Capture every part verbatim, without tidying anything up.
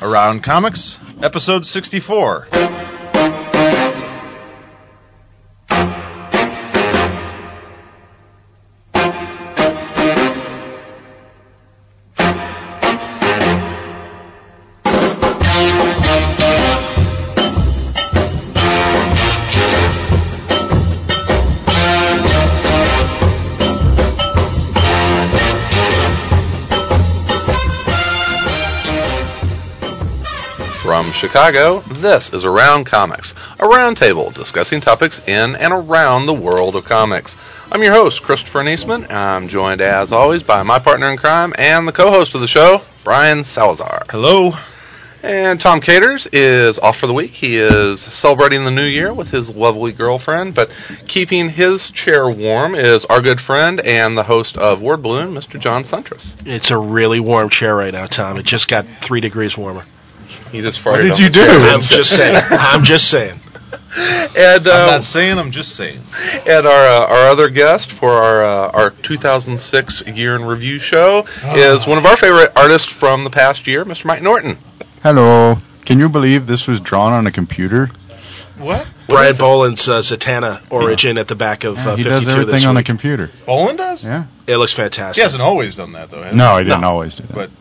Around Comics, episode sixty-four. From Chicago, this is Around Comics, a roundtable discussing topics in and around the world of comics. I'm your host, Christopher Niesman, and I'm joined, as always, by my partner in crime and the co-host of the show, Brian Salazar. Hello. And Tom Caters is off for the week. He is celebrating the new year with his lovely girlfriend, but keeping his chair warm is our good friend and the host of Word Balloon, Mister John Suntress. It's a really warm chair right now, Tom. It just got three degrees warmer. He just What farted did on you the do? chair. I'm just saying. I'm just saying. And, uh, I'm not saying, I'm just saying. And our uh, our other guest for our uh, our two thousand six Year in Review show Oh. is one of our favorite artists from the past year, Mister Mike Norton. Hello. Can you believe this was drawn on a computer? What? Brian Boland's uh, Zatanna origin at the back of Yeah, uh, he fifty-two does everything this on a week. computer. Bolin does? Yeah. It looks He fantastic. hasn't always done that, though, has No, he didn't No. always do that. But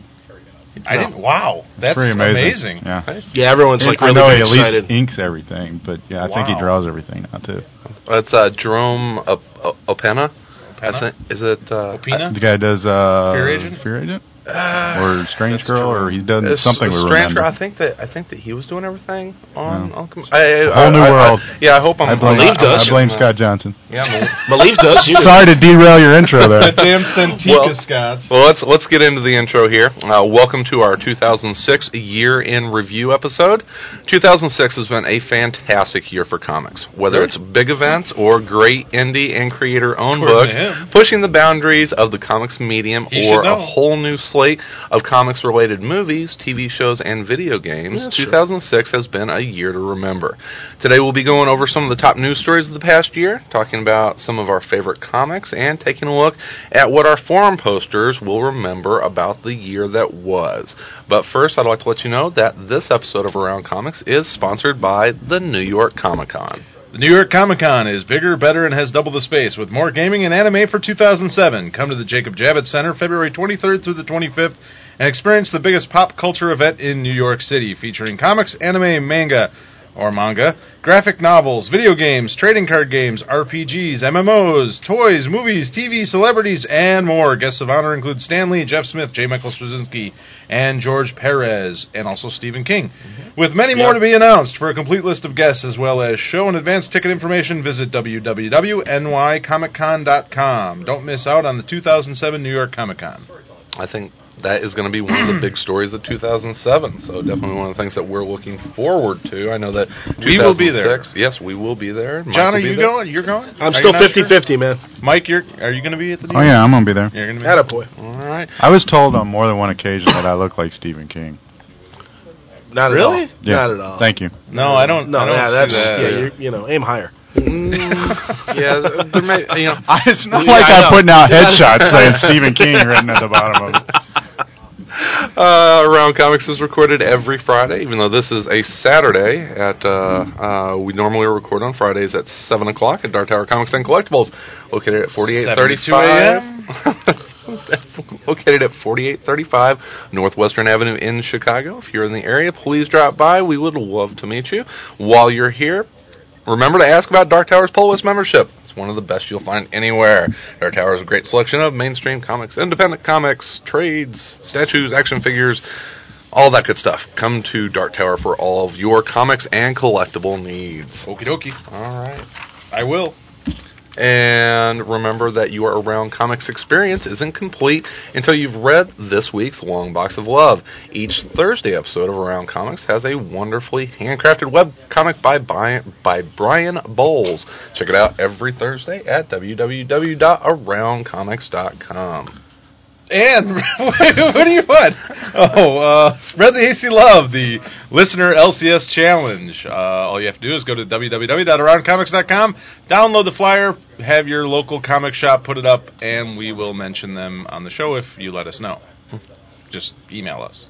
I didn't. Wow. That's Pretty amazing. amazing. Yeah. Yeah, everyone's like I really know he big at excited. least inks everything, but yeah, I think he Wow. draws everything now too. That's uh, Jerome Op- Op- Opena. Opena? I think is it uh, Opena? The guy does uh, Fear Agent? Fear Agent, Uh, or Strange That's Girl, true. or he's done It's something we Stranger. remember. I think that I think that he was doing everything on. No. on com- I, It's a I- whole new I- I- world. yeah, I hope I'm. I blame, Maleev I'm- does. I blame I'm- Scott Johnson. Yeah. Maleev. Maleev does. You Sorry to derail your intro there. That damn Santika Well- Scots. Well, let's let's get into the intro here. Uh, welcome to our two thousand six Year in Review episode. two thousand six has been a fantastic year for comics, whether it's big events or great indie and creator-owned According books, to him. pushing the boundaries of the comics medium, He or should a know. whole new slate of comics-related movies, T V shows, and video games. That's two thousand six has been a year to remember. Today we'll be going over some of the top news stories of the past year, talking about some of our favorite comics, and taking a look at what our forum posters will remember about the year that was. But first, I'd like to let you know that this episode of Around Comics is sponsored by the New York Comic Con. The New York Comic Con is bigger, better, and has double the space with more gaming and anime for two thousand seven. Come to the Jacob Javits Center February twenty-third through the twenty-fifth and experience the biggest pop culture event in New York City, featuring comics, anime, manga, or manga, graphic novels, video games, trading card games, R P Gs, M M Os, toys, movies, T V, celebrities, and more. Guests of honor include Stan Lee, Jeff Smith, J. Michael Straczynski, and George Perez, and also Stephen King. Mm-hmm. With many more Yep. to be announced. For a complete list of guests as well as show and advance ticket information, visit w w w dot n y comic con dot com. Don't miss out on the two thousand seven New York Comic Con. I think that is going to be one of the big stories of two thousand seven, so definitely one of the things that we're looking forward to. I know that We will be there. two thousand six Yes, we will be there. Mike John, will are be you there. going? You're going? I'm Are still you not sure? fifty-fifty, man. Mike, you're are you going to be at the? Oh yeah, I'm gonna be there. You're going to be. Attaboy. All right. I was told on more than one occasion that I look like Stephen King. Not at Really? all. Yeah. Not at all. Thank you. No, I don't. No, I don't yeah, see that's that. yeah. You're, you know, aim higher. Mm, yeah, there may, you know. I, it's not Yeah, like I I'm know. putting out headshots saying Stephen King written at the bottom of it. Uh, Around Comics is recorded every Friday, even though this is a Saturday. At uh, uh, we normally record on Fridays at seven o'clock at Dark Tower Comics and Collectibles, located at forty-eight thirty-five. Located at forty-eight thirty-five Northwestern Avenue in Chicago. If you're in the area, please drop by. We would love to meet you. While you're here, remember to ask about Dark Tower's Pull List membership. It's one of the best you'll find anywhere. Dark Tower has a great selection of mainstream comics, independent comics, trades, statues, action figures, all that good stuff. Come to Dark Tower for all of your comics and collectible needs. Okie dokie. All right. I will. And remember that your Around Comics experience isn't complete until you've read this week's Long Box of Love. Each Thursday episode of Around Comics has a wonderfully handcrafted web comic by, by, by Brian Bowles. Check it out every Thursday at w w w dot around comics dot com. And what do you want? Oh, uh, spread the A C love, the listener L C S challenge. Uh, all you have to do is go to w w w dot around comics dot com, download the flyer, have your local comic shop put it up, and we will mention them on the show if you let us know. Just email us.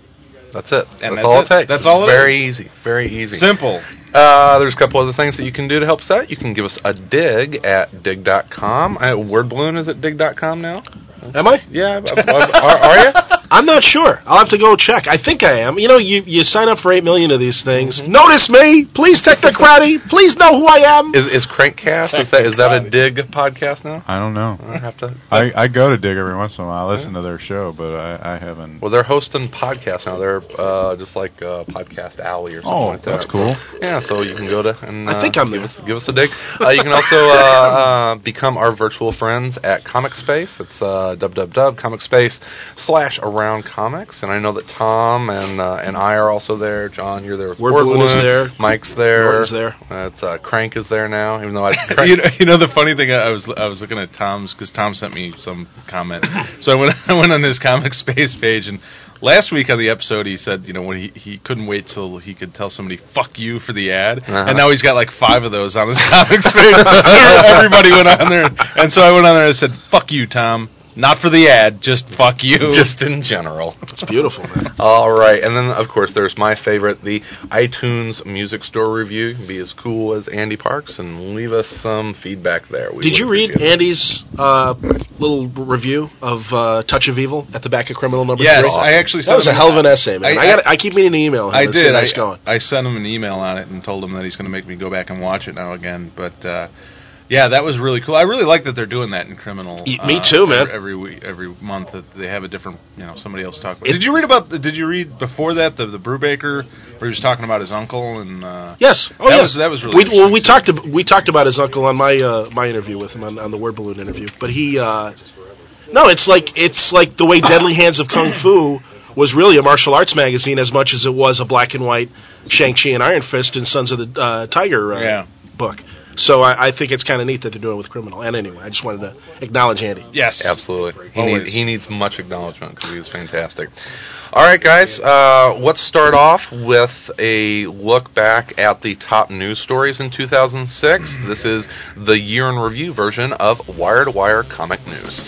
That's it. And that's, that's all it. it takes. That's all it Very easy. Very easy. Simple. Uh, there's a couple other things that you can do to help us out. You can give us a dig at dig dot com. Uh, Word Balloon is at dig dot com now? Am I? Yeah. Are, are you? I'm not sure. I'll have to go check. I think I am. You know, you, you sign up for eight million of these things. Mm-hmm. Notice me! Please, Technocraty! Please know who I am! Is, is Crankcast, is that is that a dig podcast now? I don't know. I have to. I, I go to Dig every once in a while. I listen to their show, but I, I haven't. Well, they're hosting podcasts now. They're uh, just like uh, Podcast Alley or something Oh, like that. that's cool. So, yeah, so you can go to and uh, I think I'm give there. us give us a dig. Uh, you can also uh, uh, become our virtual friends at Comic Space. It's uh, www.comicspace slash around comics. And I know that Tom and uh, and I are also there. John, you're there. With Word Word Balloon is Balloon. there. Mike's there. Norton's there. Uh, it's uh, Crank is there now. Even though I Crank, You know, you know the funny thing, I was I was looking at Tom's because Tom sent me some comment. So I went I went on his Comic Space page, and last week on the episode he said, you know, when he, he couldn't wait till he could tell somebody "fuck you" for the ad, Uh-huh. and now he's got like five of those on his Comic Space. Everybody went on there, and so I went on there and said, "Fuck you, Tom." Not for the ad, just fuck you. just in general. It's beautiful, man. All right, and then of course there's my favorite, the iTunes Music Store review. You can be as cool as Andy Parks and leave us some feedback there. We Did would you read appreciate it. Andy's uh, little review of uh, Touch of Evil at the back of Criminal Number Yes, three? I actually That was a sent him- hell of an essay, man. I- I, got. I keep meaning to email him. I and see did. how I, it's going. I sent him an email on it and told him that he's going to make me go back and watch it now again. But uh, yeah, that was really cool. I really like that they're doing that in Criminal. Y- me uh, too, man. Every, every week, every month that they have a different, you know, somebody else talk about. It. Did you read about? the- Did you read before that the the Brubaker where he was talking about his uncle and? Uh, Yes. Oh, that yeah. was that was really. We, interesting, well, we too. talked. Ab- we talked about his uncle on my uh, my interview with him on, on the Word Balloon interview. But he, uh, no, it's like it's like the way Deadly Hands of Kung Fu was really a martial arts magazine as much as it was a black and white Shang-Chi and Iron Fist and Sons of the uh, Tiger uh, Yeah. book. So I, I think it's kind of neat that they're doing it with Criminal. And anyway, I just wanted to acknowledge Andy. Yes, Absolutely. He, Always. need, he needs much acknowledgement because he was fantastic. All right, guys, uh, let's start off with a look back at the top news stories in two thousand six. This is the year in review version of Wire to Wire Comic News.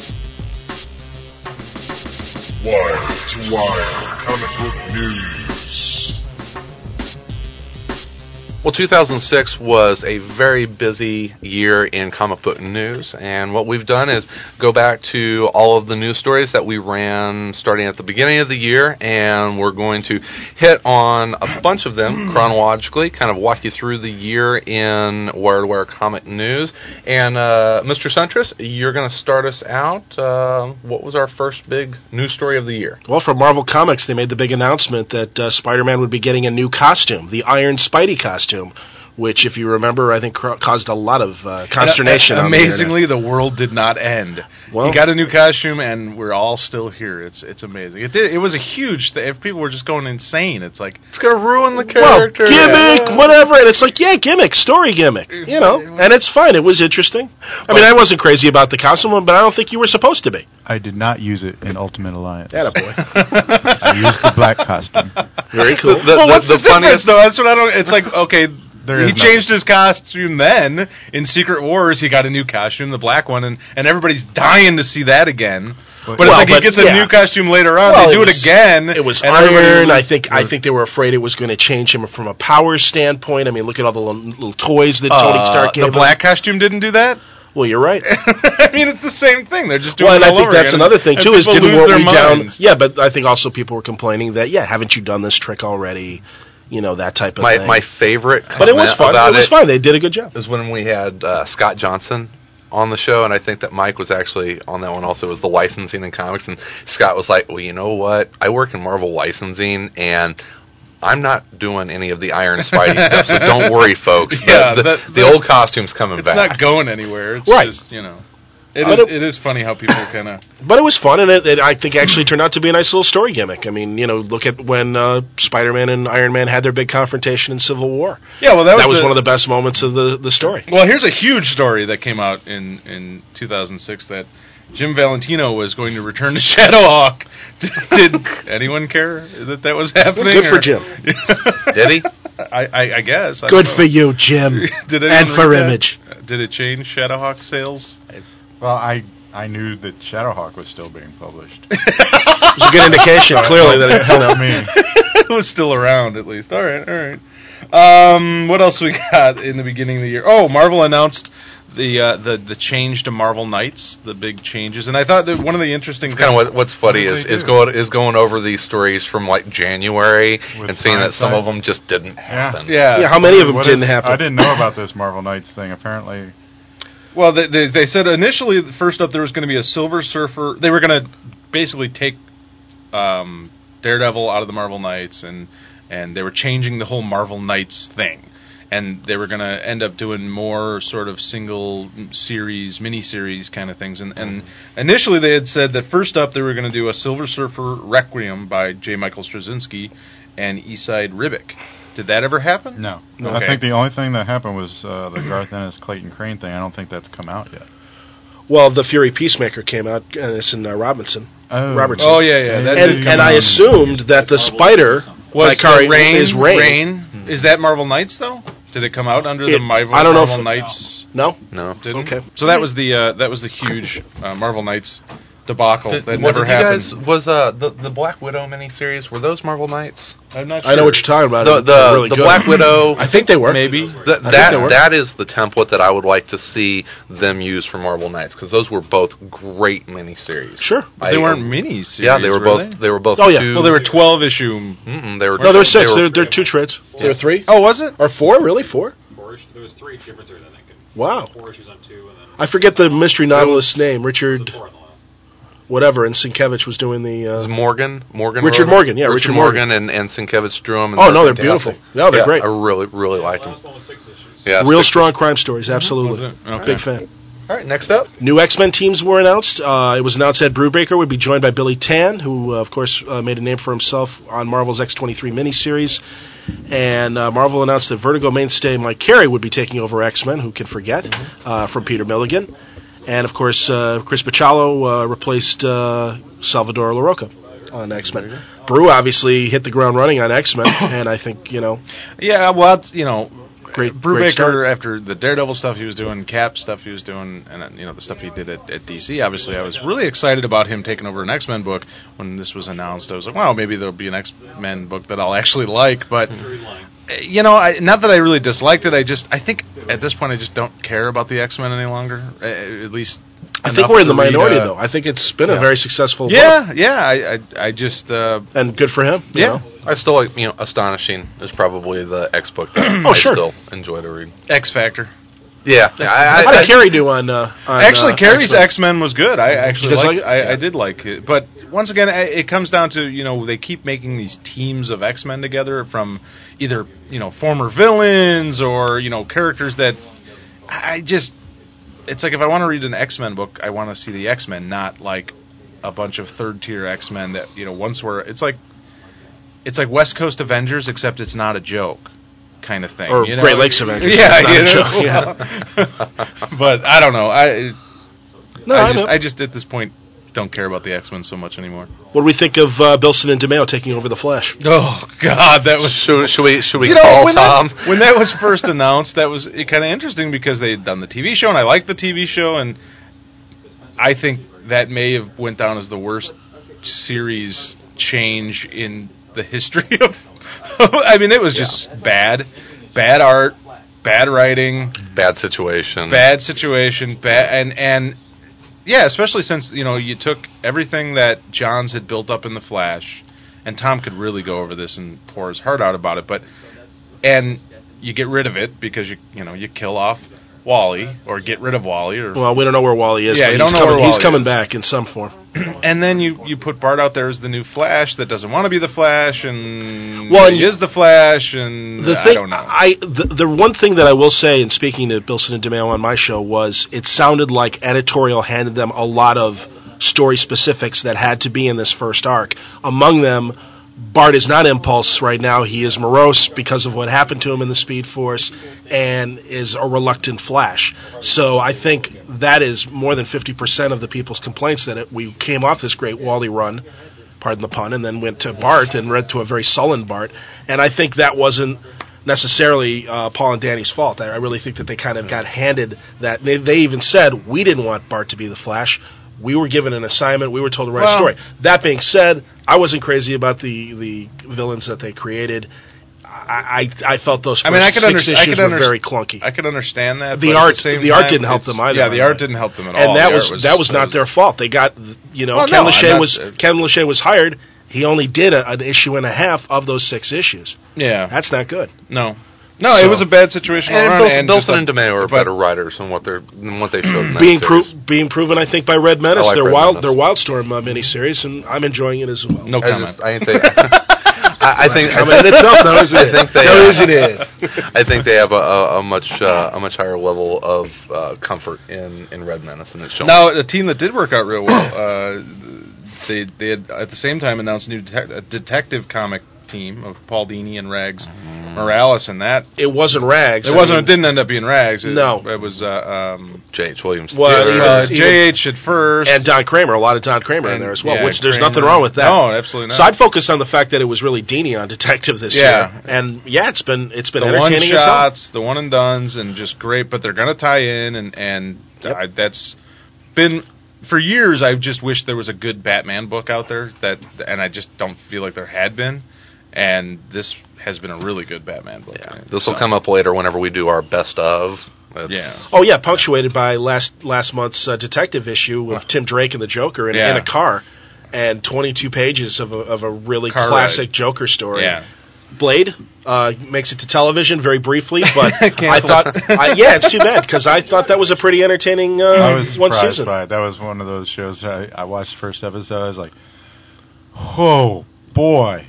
Wire to Wire Comic Book News. Well, two thousand six was a very busy year in comic book news, and what we've done is go back to all of the news stories that we ran starting at the beginning of the year, and we're going to hit on a bunch of them chronologically, kind of walk you through the year in Wire to Wire Comic News. And uh, Mister Centris, you're going to start us out. Uh, what was our first big news story of the year? Well, from Marvel Comics, they made the big announcement that uh, Spider-Man would be getting a new costume, the Iron Spidey costume, which, if you remember, I think cra- caused a lot of uh, consternation. And, uh, on the internet. amazingly, the, world did not end. Well- he got a new costume, and we're all still here. It's it's amazing. It did. It was a huge thing. If people were just going insane, it's like It's going to ruin the Well, character. gimmick, whatever, and it's like, yeah, gimmick, story gimmick, you know, and it's fine. It was interesting. I mean, I wasn't crazy about the costume, but I don't think you were supposed to be. I did not use it in Ultimate Alliance. Attaboy. I used the black costume. Very cool. The- well, what's the, the funniest- difference, though? That's what I don't. It's like, okay, There he is nothing. changed his costume then in Secret Wars. He got a new costume, the black one, and, and everybody's dying to see that again. But, Well, it's like but, he gets a yeah. new costume later on. Well, they it do it, was- again. It was and everybody iron. was- I think I think they were afraid it was going to change him from a power standpoint. I mean, look at all the little, little toys that Tony Uh, Stark gave the him. black costume didn't do that. Well, you're right. I mean, it's the same thing. They're just doing Well, and it I all think over that's again. another thing And too. Is people didn't lose weren't their we down? minds. Yeah, but I think also people were complaining that yeah, haven't you done this trick already? You know, that type of My thing. my favorite but it was comment fun. about It was fun. They did a good job. is when we had uh, Scott Johnson on the show, and I think that Mike was actually on that one also. It was the licensing and comics, and Scott was like, well, you know what? I work in Marvel licensing, and I'm not doing any of the Iron Spidey stuff, so don't worry, folks. The, Yeah, the, that- the that- old costume's coming It's back. not going anywhere. It's Right. just, you know. It But is, it- it is funny how people kind of... But it was fun, and it, it I think actually turned out to be a nice little story gimmick. I mean, you know, look at when uh, Spider-Man and Iron Man had their big confrontation in Civil War. Yeah, well, that was, That was the, one of the best moments of the, the story. Well, here's a huge story that came out in, in two thousand six that Jim Valentino was going to return to Shadowhawk. Did anyone care that that was happening? Good for or- Jim. Did he? I, I, I guess. I Good don't for know. you, Jim. Did anyone and for read that? Image. Did it change Shadowhawk sales? Well, I I knew that Shadowhawk was still being published. It's a good indication, clearly, that it, you know, me. It was still around, at least. All right, all right. Um, what else we got in the beginning of the year? Oh, Marvel announced the uh, the the change to Marvel Knights, the big changes, and I thought that one of the interesting Kind of what, what's funny What is, did they is do? going is going over these stories from like January With and seeing that some hindsight. of them just didn't happen. yeah, yeah, how many of them What didn't is- happen? I didn't know about this Marvel Knights thing. Apparently, Well, they, they they said initially, first up, there was going to be a Silver Surfer. They were going to basically take um, Daredevil out of the Marvel Knights, and and they were changing the whole Marvel Knights thing. And they were going to end up doing more sort of single series, mini-series kind of things. And, and initially they had said that first up they were going to do a Silver Surfer Requiem by J. Michael Straczynski and Eastside Ribic. Did that ever happen? no. Okay. I think the only thing that happened was uh, the Garth Ennis Clayton Crane thing. I don't think that's come out yet. Well, the Fury Peacemaker came out, and it's in uh, Robinson. Oh. Robertson. Oh, yeah, yeah. That Yeah, did And, come and I out. assumed that the Spider Was Vicari- the Rain, is Rain. Rain. Is that Marvel Knights, though? Did it come out under It- the Marvel, I don't know Marvel if- Knights? No? No. Didn't? Okay. So that was the uh, that was the huge uh, Marvel Knights debacle Did, that well, never did you happened. guys, was uh, the the Black Widow miniseries, were those Marvel Knights? I'm not sure. I know what you're talking about. The They're the, really the good. Black Widow. I think they were. Maybe. That I think that, they were. that is the template that I would like to see them use for Marvel Knights, because those were both great miniseries. Sure. They I- weren't mini-series, Yeah, they were, were both. They? They? were both. Oh, yeah. two- Well, they were twelve issue. Mm-mm, they were. No, there were six. They There were, there are two trades. There were three? Oh, was it? Or four? Really? Four? Four issues. There was three different series, I think. And Wow. Four issues on two, and then I forget the mystery novelist's name. Richard, four on the last. whatever, and Sienkiewicz was doing the... It was Uh, Morgan. Morgan. Richard wrote it. Morgan, yeah, Richard Morgan. and and Sienkiewicz drew them. And Oh, no, they're fantastic. beautiful. No, they're Yeah, great. I really, really like The them. last one was six issues. Yeah, real six- strong crime stories, absolutely. Was it? Okay. Big fan. All right, next up. New X-Men teams were announced. Uh, it was announced that Brubaker would be joined by Billy Tan, who, uh, of course, uh, made a name for himself on Marvel's X twenty-three miniseries. And uh, Marvel announced that Vertigo mainstay Mike Carey would be taking over X-Men, who can forget, uh, from Peter Milligan. And, of course, uh, Chris Bachalo uh, replaced uh, Salvador LaRocca on X-Men. Brew obviously hit the ground running on X-Men, and I think, you know, Yeah, well, that's, you know, great, great start. Brubaker, after the Daredevil stuff he was doing, Cap stuff he was doing, and uh, you know the stuff he did at, at D C. Obviously, I was really excited about him taking over an X-Men book when this was announced. I was like, wow, maybe there'll be an X-Men book that I'll actually like. But uh, you know, I, not that I really disliked it. I just, I think at this point, I just don't care about the X-Men any longer. Uh, at least, I think enough we're in the to read, minority, uh, though. I think it's been a yeah. very successful book. Yeah, yeah. I, I, I just, uh, And good for him. you yeah. know. I still like, you know, Astonishing is probably the X book that Oh, I sure. still enjoy to read. X Factor. Yeah, I, I, How I, did Carey do on? Uh, on Actually, uh, Carrie's X-Men? X-Men was good. I actually You guys liked, like it? I, I did like it. But once again, I, it comes down to, you know, they keep making these teams of X-Men together from either, you know, former villains or, you know, characters that I just... It's like if I want to read an X-Men book, I want to see the X-Men, not like a bunch of third-tier X-Men that, you know, once were... It's like it's like West Coast Avengers, except it's not a joke kind of thing. Or you know? Great Lakes Avengers. Yeah, It's not you a know? joke, yeah. But I don't know. I... No, I I just, know. I just at this point don't care about the X-Men so much anymore. What do we think of uh, Bilson and DeMeo taking over the Flash? Oh God, that was should, should we should we you know call when Tom? that, when that was first announced, that was kind of interesting because they had done the T V show and I liked the T V show and I think that may have went down as the worst series change in the history of. I mean, it was just bad, bad art, bad writing, Bad situation. bad situation, bad and and yeah, especially since you know you took everything that Johns had built up in the Flash, and Tom could really go over this and pour his heart out about it, but and you get rid of it because you you know you kill off Wally or get rid of Wally or Well, we don't know where Wally is. Yeah, but you he's don't know coming, where He's Wally coming is. back in some form. and then you you put Bart out there as the new Flash that doesn't want to be the Flash and Well, and he is the Flash and The I thing, don't know. I the, the one thing that I will say, in speaking to Bilson and DeMeo on my show, was it sounded like editorial handed them a lot of story specifics that had to be in this first arc. Among them, Bart is not Impulse right now. He is morose because of what happened to him in the Speed Force and is a reluctant Flash. So I think that is more than fifty percent of the people's complaints that it, we came off this great Wally run, pardon the pun, and then went to Bart and read to a very sullen Bart. And I think that wasn't necessarily uh, Paul and Danny's fault. I, I really think that they kind of got handed that. They, they even said, we didn't want Bart to be the Flash. We were given an assignment. We were told to write Well- a story. That being said, I wasn't crazy about the, the villains that they created. I I, I felt those first I mean, I could six under- I issues could were under- very clunky. I could understand that. The but at art- the, same the art time, didn't help it's- them either, Yeah, by the the art way. didn't help them at all. and that The was, art that was not their fault. They got, you know, Well, Ken no, I'm Lachey not- was Ken Lachey was hired. He only did a, an issue and a half of those six issues. Yeah. That's not good. No. No, So- it was a bad situation all And around. Bilson, and Bilson just and DeMeo are but- better writers than what they're than what they showed in that Being series. pro- being proven, I think, by Red Menace, I like their Red wild Menace. their Wildstorm uh, miniseries, and I'm enjoying it as well. No I comment. just- I think they. I, I think I mean, it's up. No, is it? I think they. No, uh, is it? I think they have a, a, a much uh, a much higher level of uh, comfort in, in Red Menace, and it's shown. Now, a team that did work out real well, uh, they they had at the same time announced a new detec- a detective comic team of Paul Dini and Rags Morales, and that It wasn't Rags. it I wasn't. mean, it didn't end up being Rags. It, No. it was uh, um, J H. Williams. Well, Taylor. even- uh, even- J H at first, and Don Kramer, a lot of Don Kramer in And, there as well, yeah, which there's Kramer. nothing wrong with that. No, absolutely not. So I'd focus on the fact that it was really Dini on Detective this Yeah. year, and yeah, it's been it's been the one entertaining as hell. shots, the one and dones, and just great. But they're going to tie in, and and Yep. I, that's been for years. I've just wished there was a good Batman book out there that, and I just don't feel like there had been. And this has been a really good Batman book. Yeah. This will come up later whenever we do our best of. It's- Yeah. Oh yeah, punctuated by last last month's uh, Detective issue with Tim Drake and the Joker in, Yeah. in a car, and twenty-two pages of a, of a really Car classic ride. Joker story. Yeah. Blade uh, makes it to television very briefly, but I Canceled. thought, I, yeah, it's too bad because I thought that was a pretty entertaining uh, I was one surprised season. by it. That was one of those shows that I, I watched the first episode. I was like, oh, boy.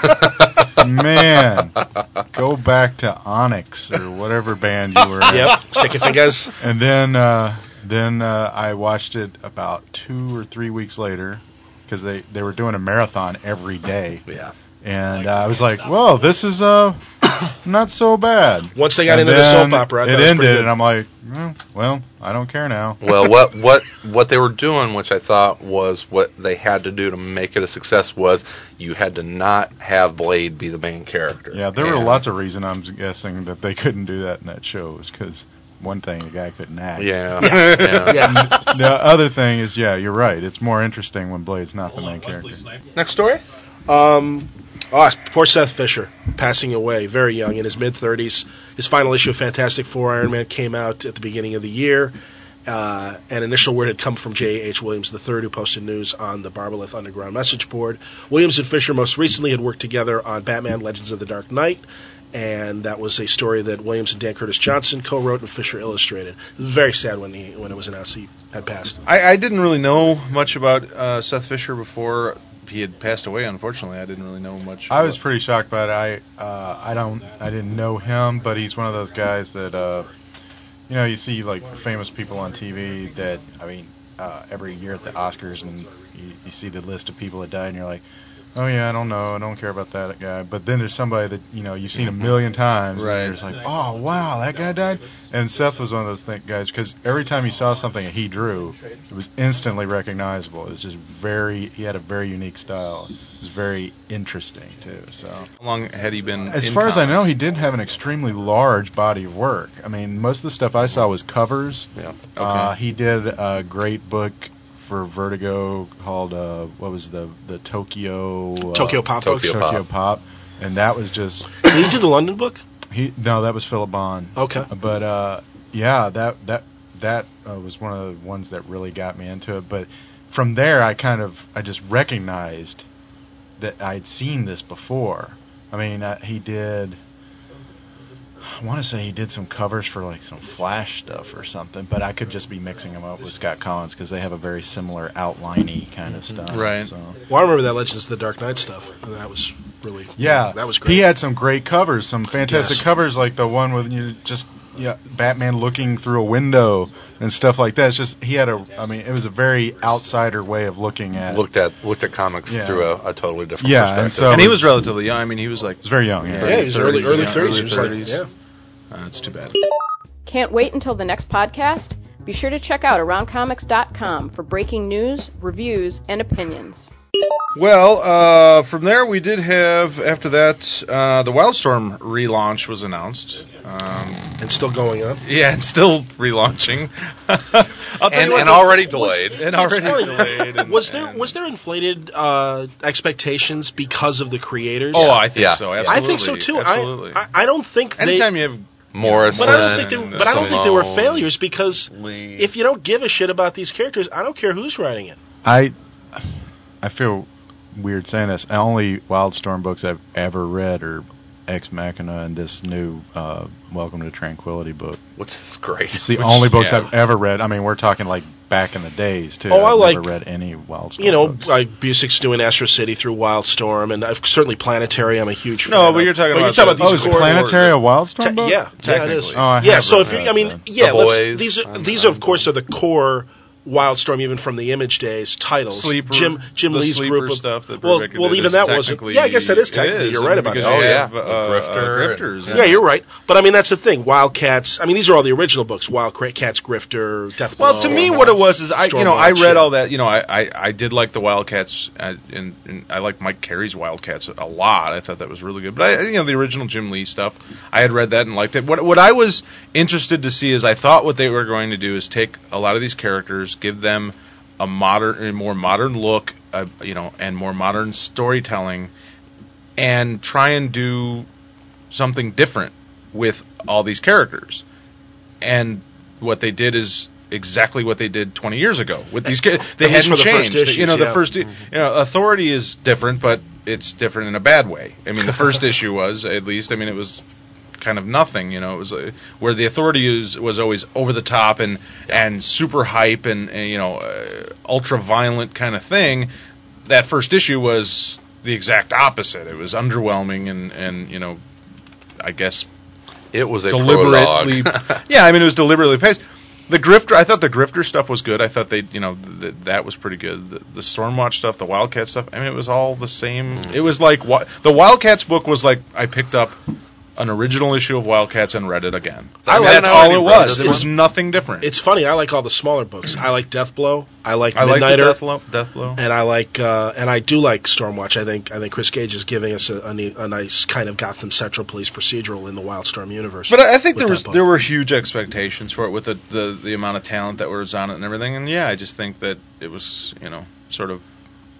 Man. Go back to Onyx or whatever band you were in. Yep, sticky fingers. And then uh, then uh, I watched it about two or three weeks later because they, they were doing a marathon every day. Yeah. And uh, I was like, well, this is uh, not so bad. Once they got And into the then soap opera, I thought it it was pretty ended, good. and I'm like, well, well, I don't care now. Well, what what what they were doing, which I thought was what they had to do to make it a success, was you had to not have Blade be the main character. Yeah, there were And- lots of reasons I'm guessing that they couldn't do that in that show was because one thing, the guy couldn't act. Yeah. yeah. Yeah. The other thing is, yeah, you're right. It's more interesting when Blade's not the main character. Next story. Um, oh, poor Seth Fisher, passing away very young, in his mid-thirties. His final issue of Fantastic Four Iron Man came out at the beginning of the year. Uh, an initial word had come from J H. Williams the third, who posted news on the Barbalith Underground message board. Williams and Fisher most recently had worked together on Batman Legends of the Dark Knight, and that was a story that Williams and Dan Curtis Johnson co-wrote and Fisher illustrated. It was very sad when he when it was announced he had passed. I, I didn't really know much about uh, Seth Fisher before he had passed away. Unfortunately, I didn't really know much. I was about- pretty shocked by it. I uh, I don't I didn't know him, but he's one of those guys that uh, you know you see like famous people on T V that I mean uh, every year at the Oscars and you, you see the list of people that died and you're like, oh yeah, I don't know, I don't care about that guy. But then there's somebody that you know you've seen a million times, Right. and you're just like, oh wow, that guy died. And Seth was one of those th- guys because every time you saw something that he drew, it was instantly recognizable. It was just very, he had a very unique style. It was very interesting too. So. How long had he been? As in far as I know, comics? he did have an extremely large body of work. I mean, most of the stuff I saw was covers. Yeah. Uh, he did a great book for Vertigo called uh, what was the the Tokyo uh, Tokyo Pop Tokyo books. Tokyo Pop. Pop, and that was just Did he do the London book? he. No, that was Philip Bond. Okay. But uh, yeah, that that that uh, was one of the ones that really got me into it. But from there, I kind of I just recognized that I'd seen this before. I mean, uh, he did. I want to say he did some covers for like some Flash stuff or something, but I could just be mixing them up with Scott Collins because they have a very similar outliney kind of stuff. Right. So. Well, I remember that Legends of the Dark Knight stuff, and that was really Yeah, that was great. He had some great covers, some fantastic Yes. covers, like the one with you just yeah, Batman looking through a window and stuff like that. It's just he had a, I mean, it was a very outsider way of looking at. Looked at looked at comics Yeah. through a, a totally different Yeah, and perspective. so- and he was relatively young. I mean, he was like It's very young. Yeah. yeah, he was early early yeah, thirties. early He was like, thirties. yeah. Uh, that's too bad. Can't wait until the next podcast? Be sure to check out around comics dot com for breaking news, reviews, and opinions. Well, uh, from there we did have, after that, uh, the Wildstorm relaunch was announced. Um, And still going on. yeah, it's still relaunching. I'll tell And, you what, and the- already was- delayed. and already funny. delayed. And, Was there and- was there inflated uh, expectations because of the creators? Oh, I think Yeah. so. I Absolutely. think so too. Absolutely. I, I I don't think they. Anytime you have Morrison. But I don't think they, but I don't think they were Simone, failures because Lee. if you don't give a shit about these characters, I don't care who's writing it. I I feel weird saying this. The only Wildstorm books I've ever read are Ex Machina and this new uh, Welcome to Tranquility book. Which is great. It's the Which- only books yeah. I've ever read. I mean, we're talking like back in the days too. Oh, I I've like- never read any Wildstorm. You know, books. like Busick's doing Astro City through Wildstorm, and I've, certainly Planetary. I'm a huge fan No, but of. you're talking But about you're talking the- about oh, these is core- Planetary a Wildstorm Te- book? yeah, yeah, it is. Technically. Oh, I yeah, have so read if you, that I mean, then. yeah, The let's, Boys. these are I'm- these are of I'm- course are the core Wildstorm, even from the Image Days titles. Sleeper, Jim Jim the Lee's Sleeper group of stuff that well, Rebecca well, did even is that wasn't. technically- Yeah, I guess that is it technically. is, You're right I mean, about because that. you Oh, yeah. have, uh, Grifter. uh, grifters. Yeah, you're right. But I mean, that's the thing. Wildcats. I mean, these are all the original books. Wildcats, Grifter, Death Well, to me, what it was is I, you know, I Stormwatch, read yeah. all that. You know, I, I, I did like the Wildcats, uh, and, and I like Mike Carey's Wildcats a lot. I thought that was really good. But I, you know, the original Jim Lee stuff, I had read that and liked it. What what I was interested to see is I thought what they were going to do is take a lot of these characters, give them a modern, a more modern look, uh, you know, and more modern storytelling, and try and do something different with all these characters. And what they did is exactly what they did twenty years ago with these characters. They At least hadn't for the first changed. issues, you know, the yeah. first, you know, Authority is different, but it's different in a bad way. I mean, the first issue was, at least, I mean, it was kind of nothing, you know. It was uh, where the Authority is, was always over the top and and super hype and, and you know, uh, ultra violent kind of thing. That first issue was the exact opposite. It was underwhelming and and you know, I guess It was a deliberately. prologue. Yeah, I mean, it was deliberately paced. The Grifter, I thought the Grifter stuff was good. I thought they, you know, th- that was pretty good. The, the Stormwatch stuff, the Wildcat stuff. I mean, it was all the same. Mm. It was like wa- the Wildcats book was like I picked up an original issue of Wildcats and read it again. I I mean, like- that's I all already it read was. it. It was nothing different. It's funny. I like all the smaller books. I like Deathblow. I like I like the Midnighter. Deathblow. Deathblow. And I like, uh, and I do like Stormwatch. I think, I think Chris Gage is giving us a, a, ne- a nice kind of Gotham Central police procedural in the Wildstorm universe. But I I think with there that was book. there were huge expectations for it with the, the the amount of talent that was on it and everything. And yeah, I just think that it was, you know, sort of.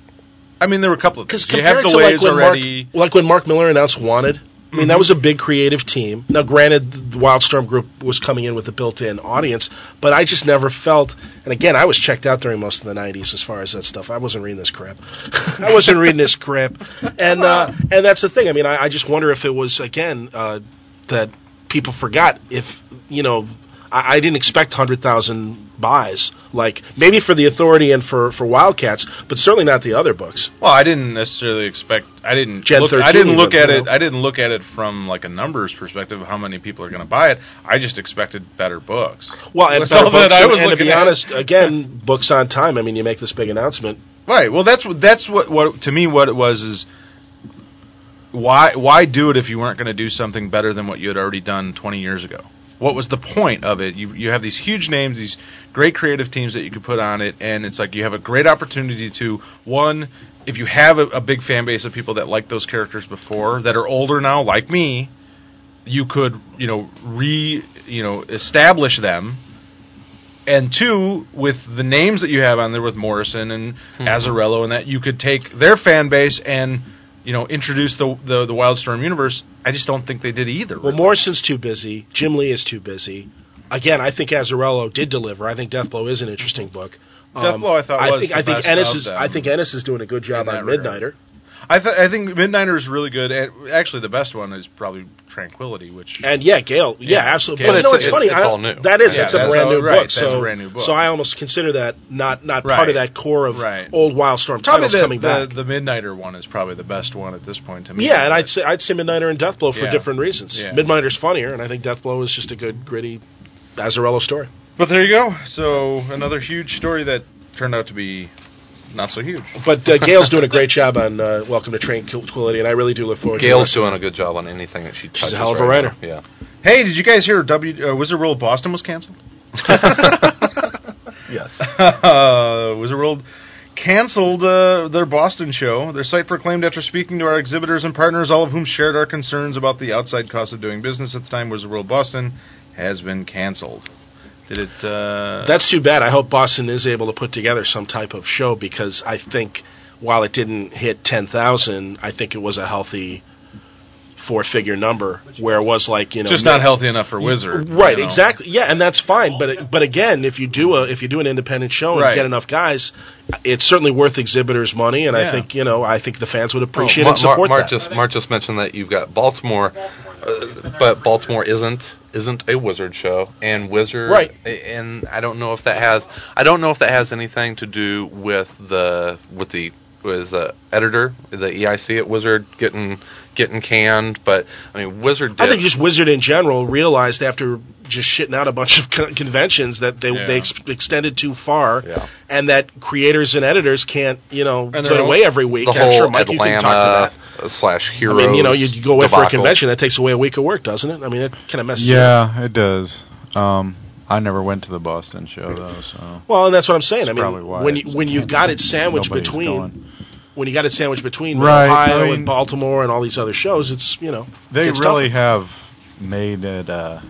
I mean, there were a couple of things. Because You have compared to like delays when, already. Mark, like when Mark Miller announced Wanted, I mean, that was a big creative team. Now, granted, the Wildstorm group was coming in with a built-in audience, but I just never felt, and again, I was checked out during most of the nineties as far as that stuff. I wasn't reading this crap. I wasn't reading this crap. And uh, and that's the thing. I mean, I, I just wonder if it was, again, uh, that people forgot if, you know, I, I didn't expect one hundred thousand buys, like maybe for the Authority and for, for Wildcats, but certainly not the other books. Well, I didn't necessarily expect. I didn't. Gen look, I thirteen didn't look even, at you it. know. I didn't look at it from like a numbers perspective of how many people are going to buy it. I just expected better books. Well, and That's better all that books, I and, was and to looking be at. honest, again, books on time. I mean, you make this big announcement. Right. Well, that's what. That's what. What to me, what it was is. Why? Why do it if you weren't going to do something better than what you had already done twenty years ago? What was the point of it? You you have these huge names, these great creative teams that you could put on it, and it's like you have a great opportunity to, one, if you have a, a big fan base of people that liked those characters before, that are older now, like me, you could, you know, re, you know, establish them. And two, with the names that you have on there with Morrison and Azzarello and that, you could take their fan base and, you know, introduce the, the the Wildstorm universe. I just don't think they did either. Well, Morrison's too busy. Jim Lee is too busy. Again, I think Azzarello did deliver. I think Deathblow is an interesting book. Deathblow, I thought, I was think the I think best Ennis of is them. I think Ennis is doing a good job In on that regard. Midnighter. I th- I think Midnighter is really good. And actually, the best one is probably Tranquility, which And yeah, Gail, yeah, Yeah, absolutely. Gail. But no, But it's, it's- funny. it's I- all new. That is, Yeah, it's a that's brand all- new right, book. that's So, a brand new book. so I almost consider that not not Right. part of that core of Right. old Wildstorm probably titles the, coming back. the the Midnighter one is probably the best one at this point to me. Yeah, and I'd say I'd say Midnighter and Deathblow for Yeah. different reasons. Yeah. Midnighter's funnier, and I think Deathblow is just a good, gritty Azzarello story. But there you go. So another huge story that turned out to be not so huge. But uh, Gail's doing a great job on uh, Welcome to Tranquility, and I really do look forward to the Gail's rest of doing a good job on anything that she touches. a hell of a right writer. now. Yeah. Hey, did you guys hear W uh, Wizard World Boston was canceled? Yes. uh, Wizard World canceled uh, their Boston show. Their site proclaimed after speaking to our exhibitors and partners, all of whom shared our concerns about the outside cost of doing business at the time, Wizard World Boston has been canceled. Did it... Uh, That's too bad. I hope Boston is able to put together some type of show, because I think while it didn't hit ten thousand, I think it was a healthy four-figure number, where it was like, you know... just not healthy enough for Wizard. Right, you know? exactly. Yeah, and that's fine. But but again, if you do a if you do an independent show and Right. get enough guys, it's certainly worth exhibitors' money, and Yeah. I think, you know, I think the fans would appreciate Well, and Mar- support Mark that. just Mark just mentioned that you've got Baltimore, uh, but Baltimore isn't isn't a Wizard show, and Wizard, Right. And I don't know if that has I don't know if that has anything to do with the with the was uh, editor, the E I C at Wizard getting getting canned, but I mean Wizard did. I think just Wizard in general realized after just shitting out a bunch of con- conventions that they Yeah. they ex- extended too far, Yeah. and that creators and editors can't, you know, And go their away every week. the I'm whole sure Mike, you can talk to Atlanta that. uh, slash I Heroes. mean, you know, you go away for a debacle. convention, that takes away a week of work, doesn't it? I mean, it kind of messes you up. Yeah, it does. Um, I never went to the Boston show though, so Well, and that's what I'm saying. I probably mean, why when you, it's- when you've got it sandwiched nobody's between going. when you got it sandwiched between Right, Ohio I mean- and Baltimore and all these other shows, it's, you know, They it's really tough. have made it. Uh,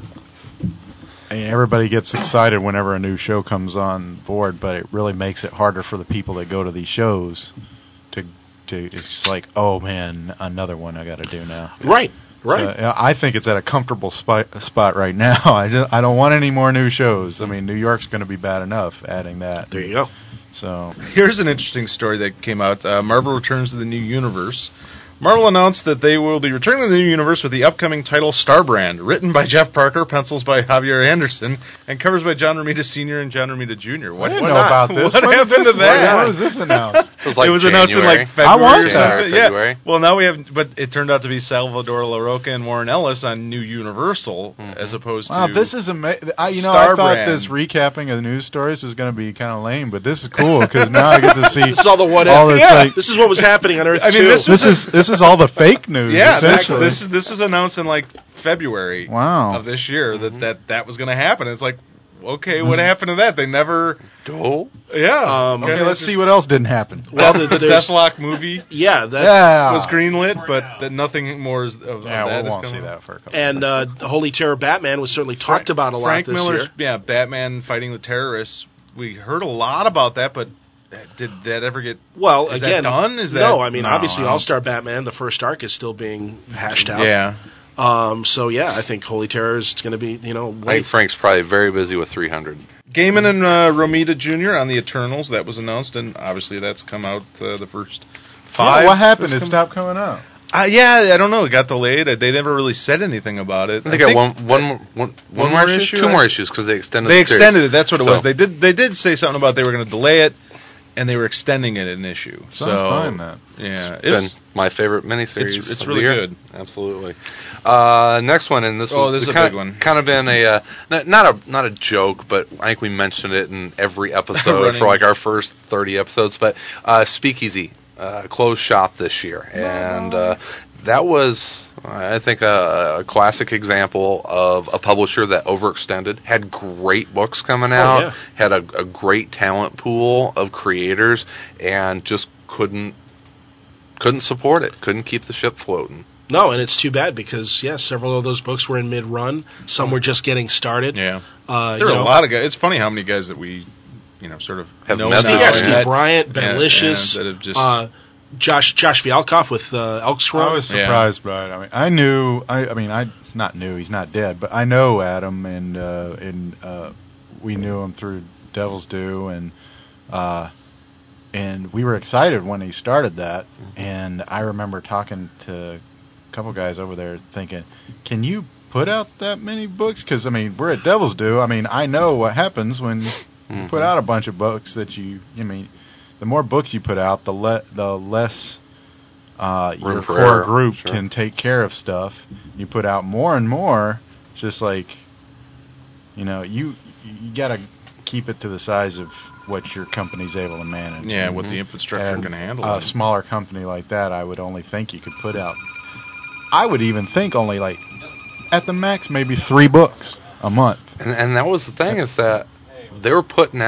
I mean, everybody gets excited whenever a new show comes on board, but it really makes it harder for the people that go to these shows to to. It's just like, oh man, another one I got to do now. right, right. So, yeah, I think it's at a comfortable spot spot right now. I just, I don't want any more new shows. I mean, New York's going to be bad enough adding that. There you go. So Here's an interesting story that came out. Uh, Marvel returns to the new universe. Marvel announced that they will be returning to the new universe with the upcoming title Starbrand, written by Jeff Parker, pencils by Javier Anderson, and covers by John Romita Senior and John Romita Junior What, I didn't what know not? about this. What When did happened this- to that? When was this announced? It was like it was announced in January. like February I want or that. something. February. Yeah. Well, now we have, but it turned out to be Salvador LaRocca and Warren Ellis on New Universal, Mhm. as opposed Wow, to. this is amazing. You know, I thought Starbrand. this recapping of the news stories was going to be kind of lame, but this is cool because now I get to see This is all the what all if. this, Yeah, like- this is what was happening on Earth I mean, two. this was- this is this is all the fake news. Yeah, essentially. exactly. This is this was announced in like February Wow. of this year that that, that was going to happen. It's like, okay, what happened to that? They never. Go. Yeah. Um, Okay, let's see what else didn't happen. Well, the, the, the there's- Deathlock movie yeah, that's, Yeah, was greenlit, but that nothing more is, of, of Yeah, that we is won't coming. see that for a couple. and uh, the Holy Terror Batman was certainly talked about a lot Frank this Miller's, year. yeah, Batman fighting the terrorists. We heard a lot about that, but did that ever get? Well, Is that again, done? Is that- no. I mean, No, obviously, I don't- All Star Batman, the first arc, is still being hashed out. Yeah. Um. So yeah, I think Holy Terror is going to be, you know, I think Frank's probably very busy with three hundred. Gaiman and uh, Romita Junior on the Eternals, that was announced, and obviously that's come out uh, the first five. Yeah, what happened? It That's come- stopped coming out. Uh, yeah, I don't know. It got delayed. They never really said anything about it. I think I got one, one, more- one, one more issue, two I- more issues because they extended. They the series. extended it. That's what it So- was. They did. They did say something about they were going to delay it, and they were extending it an issue. Sounds so fine, then. yeah, It's been it's, my favorite miniseries. It's- it's of really the year. good. Absolutely. Uh, next one, and this Oh, was this is a kind big one. Kind of been a uh, not, not a not a joke, but I think we mentioned it in every episode Running. for like our first thirty episodes. But uh, Speakeasy uh, closed shop this year, and uh, that was, I think, a, a classic example of a publisher that overextended, had great books coming out, yeah. had a, a great talent pool of creators, and just couldn't couldn't support it, couldn't keep the ship floating. No, and it's too bad because yeah, several of those books were in mid-run. Some were just getting started. yeah. Uh, There you are know, a lot of guys. It's funny how many guys that we, you know, sort of Have know met now. these yeah, guys. Steve that- Bryant, Ben yeah, Licious, yeah, that have just uh, Josh Josh Fialkoff with uh, Elks I Run. was Yeah. surprised by it. I mean, I knew. I, I mean, I not knew he's not dead, but I know Adam, and uh, and uh, we knew him through Devil's Due, and uh, and we were excited when he started that. And I remember talking to a couple guys over there, thinking, "Can you put out that many books?" Because I mean, we're at Devil's Due. I mean, I know what happens when you put out a bunch of books that you. I mean, the more books you put out, the le- the less. Uh, Room your for core error, group sure. can take care of stuff. You put out more and more. It's just like, you know, you you got to keep it to the size of what your company's able to manage. yeah, with the infrastructure And can handle a it. smaller company like that, I would only think you could put out. I would even think only like at the max maybe three books a month. And, and that was the thing is that they were putting out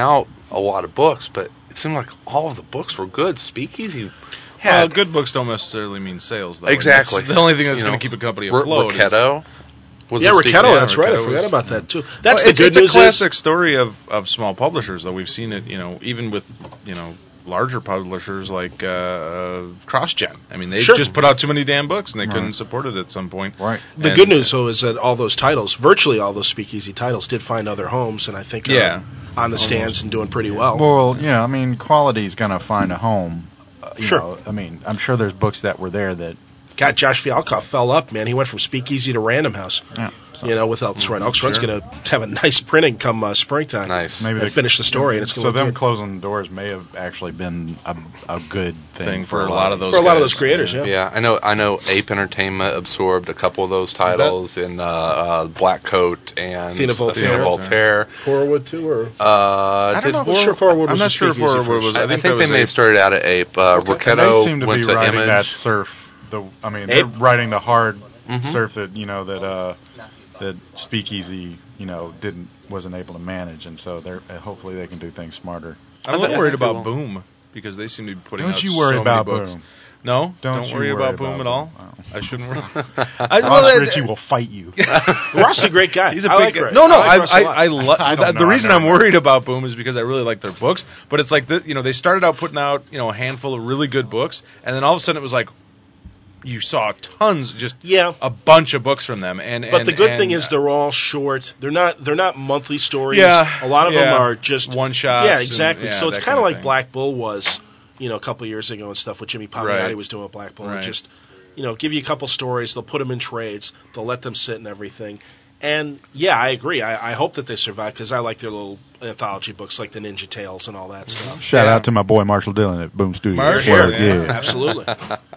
a lot of books, but it seemed like all of the books were good. Speakeasy Well, had good books don't necessarily mean sales, though. exactly That's the only thing that's You going know, to keep a company R- afloat. is- Ricketto was Yeah, a Ricketto, speakeasy. that's right. I Ricketto forgot was- about that, too. That's Well, the it's, good it's news a classic is... story of, of small publishers, though. We've seen it, you know, even with, you know, larger publishers like uh, CrossGen. I mean, they Sure. just put out too many damn books, and they Right. couldn't support it at some point. Right. The And- good news, though, is that all those titles, virtually all those speakeasy titles, did find other homes, and I think are Yeah. on the stands and doing pretty well. Well, yeah, I mean, quality's going to find a home. Uh, you Sure. know, I mean, I'm sure there's books that were there that. God, Josh Fialkoff fell up, man. He went from speakeasy to Random House. Yeah, so You know, with Elks Run. Elks Run's sure. going to have a nice printing come uh, springtime. Nice. maybe and they finish the story, and it's So going to them look good. closing the doors may have actually been a, a good thing, Thing for a lot of those For a lot of guys. those creators, yeah. Yeah, I know. I know. Ape Entertainment absorbed a couple of those titles in uh, uh, Black Coat and Athena Voltaire. Voltaire. Horrorwood, too, or... Uh, I don't did know if Horror- sure Horrorwood I'm was not a sure if speakeasy Horrorwood first. was- I, I I think think, that they was may have Ape. started out at Ape. Uh, And they Ricketto seem to went be to riding Image. that surf. The I mean, Ape? they're riding the hard Mhm. surf that you know that uh, that Speakeasy you know didn't wasn't able to manage, and so they're uh, hopefully they can do things smarter. I'm a I little think worried they about will. Boom, because they seem to be putting Don't out you worry so about many books. Boom. No? Don't you worry worry about Boom about at all? Boom. Oh. I shouldn't worry. I, Ross well, Ritchie that- will fight you. Ross is a great guy. He's a I big like guy. Ross. No, no, I I, like Ross a I, lot. I, lo- I the, don't the know, reason I've I'm never worried about Boom is because I really like their books. But it's like the, you know, they started out putting out you know a handful of really good books, and then all of a sudden it was like you saw tons, just Yeah. a bunch of books from them. And But and, the good and, thing is they're all short. They're not. They're not monthly stories. Yeah, a lot of them yeah. are just One shots Yeah, and- exactly. yeah, so it's that kind kinda of like thing. Black Bull was, you know, a couple of years ago and stuff. What Jimmy Palmiotti Right. was doing with Black Bull. Right. And just, you know, give you a couple stories. They'll put them in trades. They'll let them sit and everything. And yeah, I agree. I, I hope that they survive because I like their little anthology books, like the Ninja Tales and all that stuff. Shout Yeah. out to my boy Marshall Dillon at Boom Studios. Marshall, Word, yeah. Absolutely.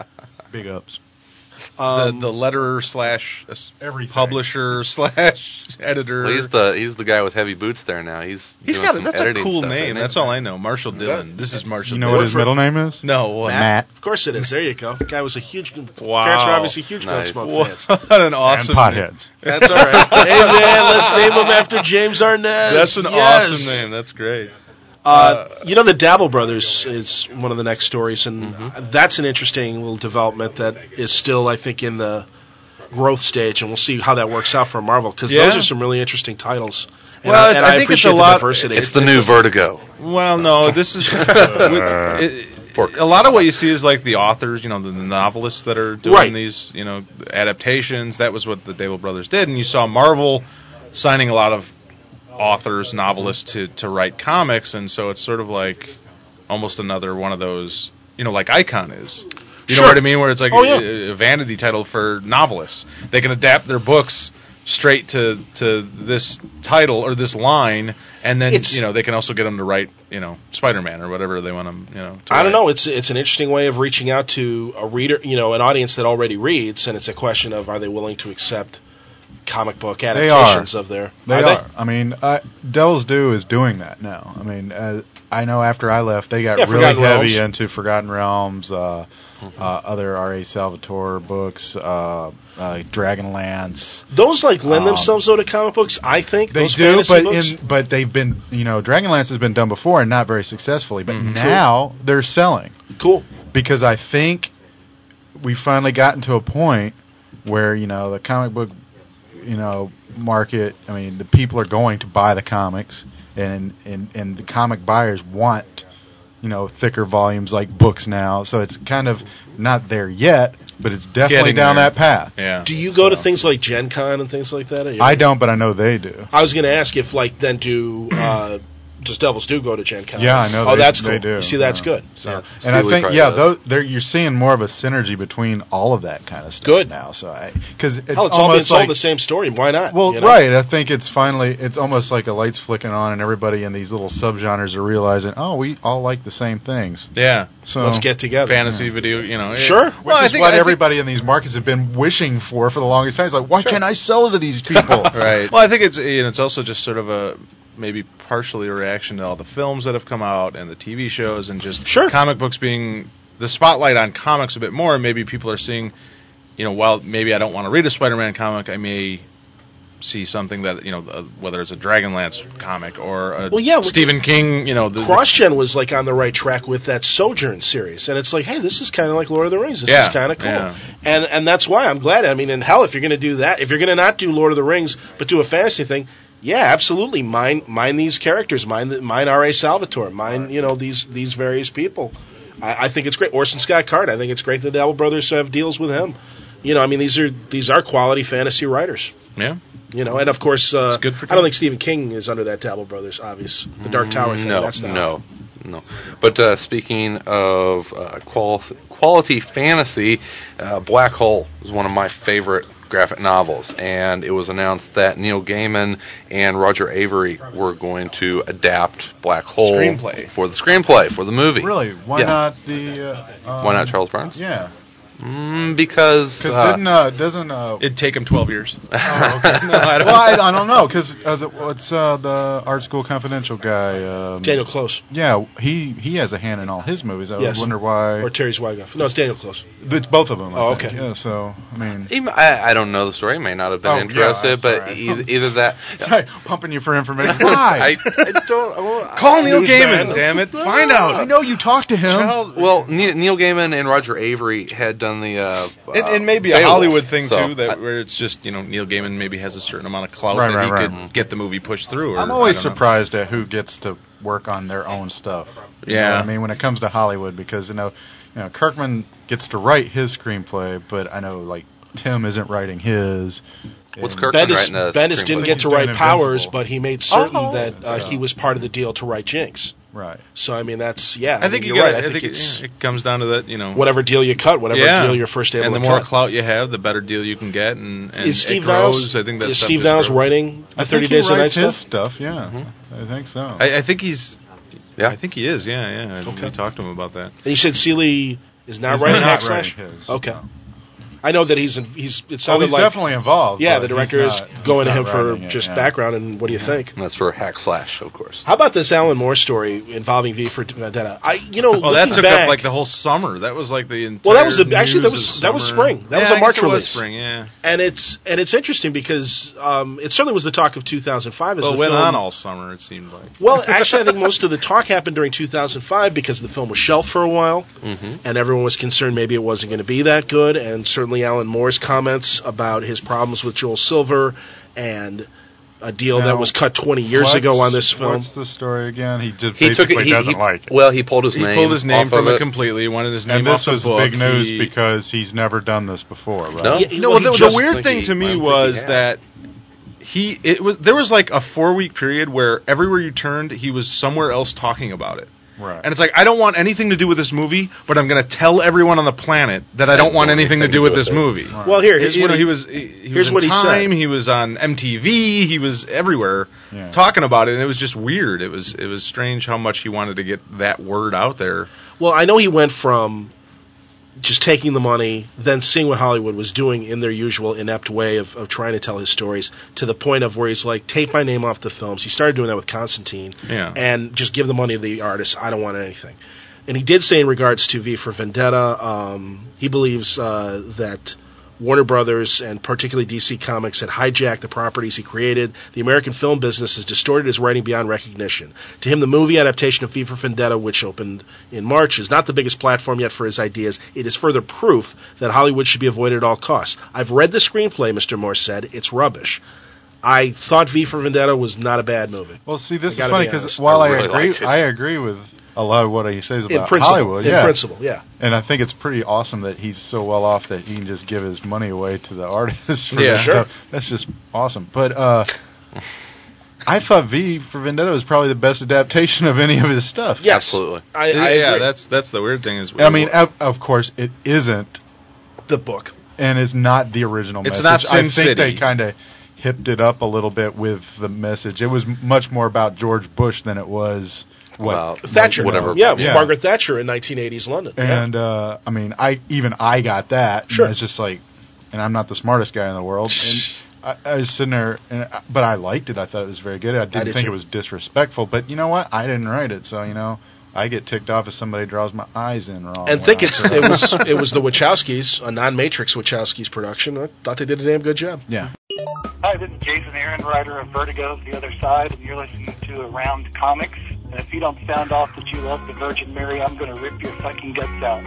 Big ups. Um, the, the letterer slash uh, Everything. publisher slash editor. Well, he's the he's the guy with heavy boots there now. He's He's doing got some that's a editing cool stuff, name. isn't he? That's all I know. Marshall Dillon. This is Marshall. You know Dillon. what his middle name is? No, what? Matt. Of course it is. There you go. The guy was a huge. Wow. Parents were obviously huge Nice. Gunsmoke fans. What an awesome and name. potheads. That's all right. Hey man, let's name him after James Arnett. That's an Yes. awesome name. That's great. Uh, you know, the Dabble Brothers is one of the next stories, and Mm-hmm. uh, that's an interesting little development that is still, I think, in the growth stage, and we'll see how that works out for Marvel because Yeah. those are some really interesting titles. And Well, I, and I I, think it's appreciate a the lot- diversity. It's the new Vertigo. Well, no, this is it, a lot of what you see is like the authors, you know, the, the novelists that are doing Right. these, you know, adaptations. That was what the Dable Brothers did, and you saw Marvel signing a lot of authors, novelists to to write comics, and so it's sort of like almost another one of those, you know, like Icon is. You know Sure. what I mean? Where it's like Oh, yeah. a, a vanity title for novelists. They can adapt their books straight to to this title or this line, and then It's- you know they can also get them to write, you know, Spider-Man or whatever they want them, you know. To I don't write. know. It's it's an interesting way of reaching out to a reader, you know, an audience that already reads, and it's a question of are they willing to accept comic book adaptations of their. They are are. I mean, uh, Devil's Due is doing that now. I mean, uh, I know after I left, they got Yeah, really Forgotten heavy Realms. into Forgotten Realms, uh, uh, other R A Salvatore books, uh, uh, Dragonlance. Those like lend Um, themselves though to comic books. I think They those do, fantasy but books. in but they've been you know Dragonlance has been done before and not very successfully. But Mhm. now they're selling Cool. because I think we finally gotten to a point where you know the comic book you know market. I mean, the people are going to buy the comics, and and and the comic buyers want you know thicker volumes like books now. So it's kind of not there yet, but it's definitely Getting down there. that path. Yeah. Do you go to So- things like Gen Con and things like that? Or you- I don't, but I know they do. I was going to ask if, like, then do uh, does Devils do go to Gen Con? Yeah, I know. Oh, they, that's cool. They do. You see, that's yeah. good. So, Yeah. and I Steely think, probably yeah, does. those, there you're seeing more of a synergy between all of that kind of stuff Good. now. So, I because it's, Hell, it's all being almost sold like the same story. Why not? well, you know? right. I think it's finally it's almost like a light's flicking on, and everybody in these little subgenres are realizing, oh, we all like the same things. Yeah. So Let's get together. Fantasy video, you know. it- Sure. Which Well, I is think what I think- everybody in these markets have been wishing for for the longest time. It's like, why Sure. can't I sell it to these people? Right. Well, I think it's you know it's also just sort of a maybe partially a reaction to all the films that have come out and the T V shows and just Sure. comic books being the spotlight on comics a bit more. Maybe people are seeing, you know, while maybe I don't want to read a Spider-Man comic, I may see something that you know, uh, whether it's a Dragonlance comic or a Well, yeah, Stephen King, you know, the, CrossGen was like on the right track with that Sojourn series, and it's like, hey, this is kind of like Lord of the Rings. This Yeah, is kind of cool, yeah. and and that's why I'm glad. I mean, in hell, if you're going to do that, if you're going to not do Lord of the Rings but do a fantasy thing, yeah, absolutely, mine mine these characters, mine the- mine R A. Salvatore, mine you know these these various people. I, I think it's great. Orson Scott Card. I think it's great that the Apple Brothers have deals with him. You know, I mean, these are these are quality fantasy writers. yeah. You know, and of course, uh, It's good for I don't think Stephen King is under that Dabble Brothers, obvious. The Dark Tower thing, No, that's not. no, no. But uh, speaking of uh, qual- quality fantasy, uh, Black Hole is one of my favorite graphic novels, and it was announced that Neil Gaiman and Roger Avery were going to adapt Black Hole Screenplay. for the screenplay for the movie. Really? Why Yeah. not the? Uh, um, Why not Charles Barnes? Yeah, Mm, because because uh, didn't uh, doesn't uh, It'd take him twelve years. oh, okay. No, I don't- well, I, I don't know because it, what's uh, the Art School Confidential guy? Um, Daniel Close Yeah, he he has a hand in all his movies. I Yes. wonder why. or Terry Zwigoff. No, it's Daniel Close. It's both of them. I Oh, think. okay. Yeah, so I mean, he, I, I don't know the story. He may not have been Oh, yeah, interested, I'm but sorry. either, either that. sorry, pumping you for information. Why? I, I don't. Well, Call Neil Newsman. Gaiman, damn it! Find out. I know you talked to him. Well, Neil, Neil Gaiman and Roger Avery had done the. Uh, It, uh, it may be a Beowulf, Hollywood thing so too, that I- where it's just you know Neil Gaiman maybe has a certain amount of clout Right, that right, he right. could get the movie pushed through. Or, I'm always I don't know. surprised at who gets to work on their own stuff. You know Yeah. what I mean, when it comes to Hollywood, because you know, you know, Kirkman gets to write his screenplay, but I know like Tim isn't writing his. What's And- Kirkman Bendis, writing a Bendis screenplay? didn't get He's to doing write Powers, Invincible. but he made certain Oh. that uh, So- he was part of the deal to write Jinx. Right. So I mean, that's yeah. I think mean, you you're got. right. I think, it, it's it comes down to that. You know, whatever deal you cut, whatever yeah. deal you're first able and the to more cut. clout you have, the better deal you can get. And, and is Steve it grows. Niles? I think that is stuff Steve just Niles grows. writing the I Thirty think he Days a Night writes his stuff? stuff. Yeah, I think so. I, I think he's. Yeah. I think he is. Yeah, yeah. I- Okay. We talked to him about that. And you said Seeley is not He's writing not Hackslash? writing his, Okay. no. I know that he's in, he's. It Oh, sounded he's like definitely involved. yeah, but the he's director is not- he's going to not him for writing it, just yeah. background. And what do you think? And that's for Hack Slash, of course. How about this Alan Moore story involving V for Vendetta? I, you know, Oh, that looking took back, up like the whole summer. That was like the entire Well, that was the- actually, that news was- of that was summer. spring. That was Yeah, a March I guess it was release. spring. Yeah. and it's and it's interesting because um, it certainly was the talk of two thousand five. As Well, the it went film, on all summer. It seemed like. Well, actually, I think most of the talk happened during two thousand five because the film was shelved for a while, Mm-hmm. and everyone was concerned maybe it wasn't going to be that good. And certainly Alan Moore's comments about his problems with Joel Silver and a deal Now, that was cut twenty years What's- ago on this film. What's the story again? He just He took basically it. He, doesn't he- like it. Well, he pulled his He name. pulled his name off from of it completely. Wanted his name And off this the was book. big news He- because he's never done this before, right? No? Yeah, No, well, the, he the just- weird think thing he- to I me don't think was he had. that he it was there was like a four week period where everywhere you turned, he was somewhere else talking about it. Right. And it's like I don't want anything to do with this movie, but I'm going to tell everyone on the planet that I don't want anything to do with this movie. Right. Well, here, here's you what know, he, he was he, he here's was in what he said. Time. He was on M T V. He was everywhere Yeah. talking about it, and it was just weird. It was it was strange how much he wanted to get that word out there. Well, I know he went from just taking the money, then seeing what Hollywood was doing in their usual inept way of, of trying to tell his stories, to the point of where he's like, take my name off the films. He started doing that with Constantine, Yeah. and just give the money to the artists. I don't want anything. And he did say in regards to V for Vendetta, um, he believes uh, that Warner Brothers and particularly D C Comics had hijacked the properties he created. The American film business has distorted his writing beyond recognition. To him, the movie adaptation of V for Vendetta, which opened in March, is not the biggest platform yet for his ideas. It is further proof that Hollywood should be avoided at all costs. I've read the screenplay, Mister Moore said. It's rubbish. I thought V for Vendetta was not a bad movie. Well, see, this I is gotta funny be because honest. while I I, really agree, liked it. I agree with a lot of what he says In about principle. Hollywood. in yeah, principle, yeah. and I think it's pretty awesome that he's so well off that he can just give his money away to the artists. For Yeah. this Sure. stuff. That's just awesome. But uh, I thought V for Vendetta was probably the best adaptation of any of his stuff. Yes. Absolutely. I, I yeah, agree. that's that's the weird thing is. I mean, of, of course, it isn't, the book. and it's not the original It's message. not Sin I think City. they kind of hipped it up a little bit with the message. It was m- much more about George Bush than it was what About Thatcher, whatever. Yeah, Yeah. Margaret Thatcher in nineteen eighties London. Yeah. And uh, I mean, I even I got that. Sure. And it's just like, and I'm not the smartest guy in the world. And I, I was sitting there, and I, but I liked it. I thought it was very good. I didn't did think too. it was disrespectful. But you know what? I didn't write it, so you know, I get ticked off if somebody draws my eyes in wrong. And when think I it's draw. it was it was the Wachowskis, a non-Matrix Wachowskis production. I thought they did a damn good job. Yeah. Hi, this is Jason Aaron, writer of Vertigo, The Other Side, and you're listening to Around Comics. And if you don't sound off that you love the Virgin Mary, I'm going to rip your fucking guts out.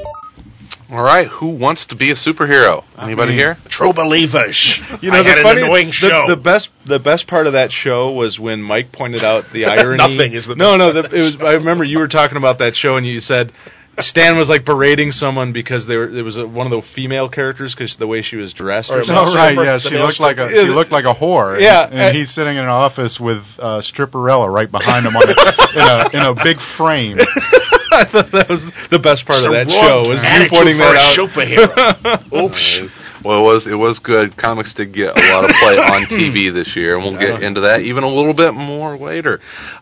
All right, who wants to be a superhero? Anybody mean, here? True believers. You know, I the had funny, an annoying the, show. the best, the best part of that show was when Mike pointed out the irony. Nothing is the no, no. The, it was. I remember you were talking about that show, and you said Stan was like berating someone because they were, there was a, one of the female characters because the way she was dressed. Or Or something. Oh, right, yeah, The she male looked like a stripper. she looked like a whore. Yeah, and, and he's sitting in an office with uh, Stripperella right behind him on a, in a in a big frame. I thought that was the best part of that It's a show wrong was you attitude pointing for that a out. superhero. Oops. Well, it was it was good. Comics did get a lot of play on T V this year, and we'll get into that even a little bit more later.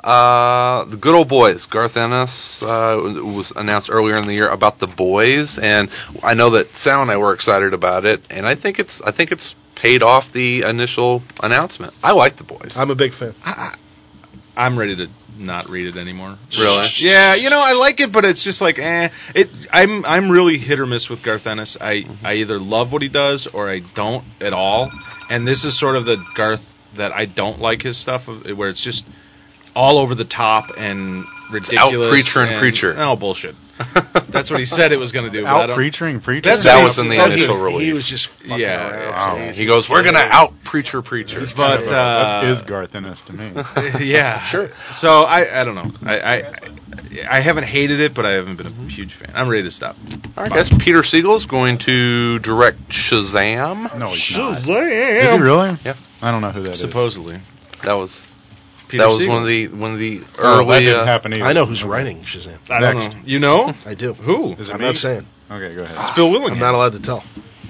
Uh, the Good Old Boys. Garth Ennis uh, was announced earlier in the year about The Boys, and I know that Sal and I were excited about it, and I think it's I think it's paid off the initial announcement. I like The Boys. I'm a big fan. I, I'm ready to not read it anymore. Really? Yeah, you know, I like it, but it's just like, eh. It. I'm I'm really hit or miss with Garth Ennis. I Mm-hmm. I either love what he does or I don't at all. And this is sort of the Garth that I don't like his stuff, of- where it's just all over the top and ridiculous. Preacher and Preacher. No bullshit. That's what he said it was going to do. but I Out don't- preaching, preaching. That's That what was in the that's initial what- release. He was just fucking Yeah, around. yeah. He goes, "We're gonna out preacher preacher." But that uh, is Garth Ennis to me. yeah, Sure. So I, I don't know. I, I I haven't hated it, but I haven't been a huge fan. I'm ready to stop. All right, guys. Peter Siegel is going to direct Shazam. No, he's not. Is Shazam. he really? Yeah. I don't know who that is. Supposedly, That was Peter that was Siegel. one of the one of the Oh, that early. didn't uh, happen either. I know who's Okay. writing Shazam. I don't Next. know. You know I do. who? Is it I'm me? not saying. Okay, go ahead. It's Bill Willingham. I'm not allowed to tell.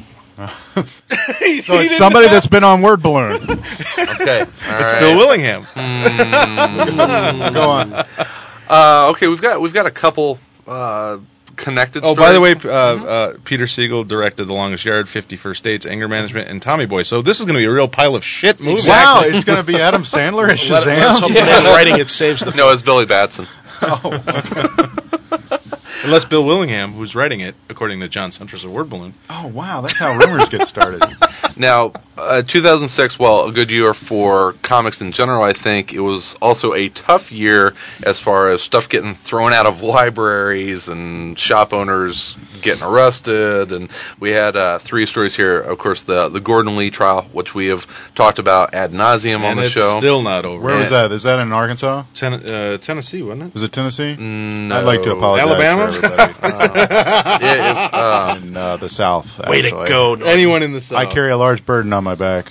So it's somebody that's been on Word Balloon. Okay. It's all Bill right. Willingham. Mm. Go on. Uh, okay, we've got we've got a couple uh, connected. Oh, by the way, stories. uh, uh, Peter Siegel directed The Longest Yard, fifty First Dates, Anger Management, and Tommy Boy. So this is going to be a real pile of shit movie. Wow, it's going to be Adam Sandler as Let, let us Shazam? hope the man writing it saves the. no, it's Billy Batson. Unless Bill Willingham, who's writing it, according to John Suntress of Word Balloon. Oh, wow, that's how rumors get started. Now, uh, two thousand six, well, a good year for comics in general, I think. It was also a tough year as far as stuff getting thrown out of libraries and shop owners getting arrested. And we had uh, three stories here. Of course, the the Gordon Lee trial, which we have talked about ad nauseum on and the it's show. still not over. Where was that? Is that in Arkansas? Ten- uh, Tennessee, wasn't it? Was it Tennessee? No. I'd like to apologize Alabama? for everybody. Yeah, it's, uh, in uh, the South, Way to actually. go, Norton. Anyone in the South. I carry a large burden on my back.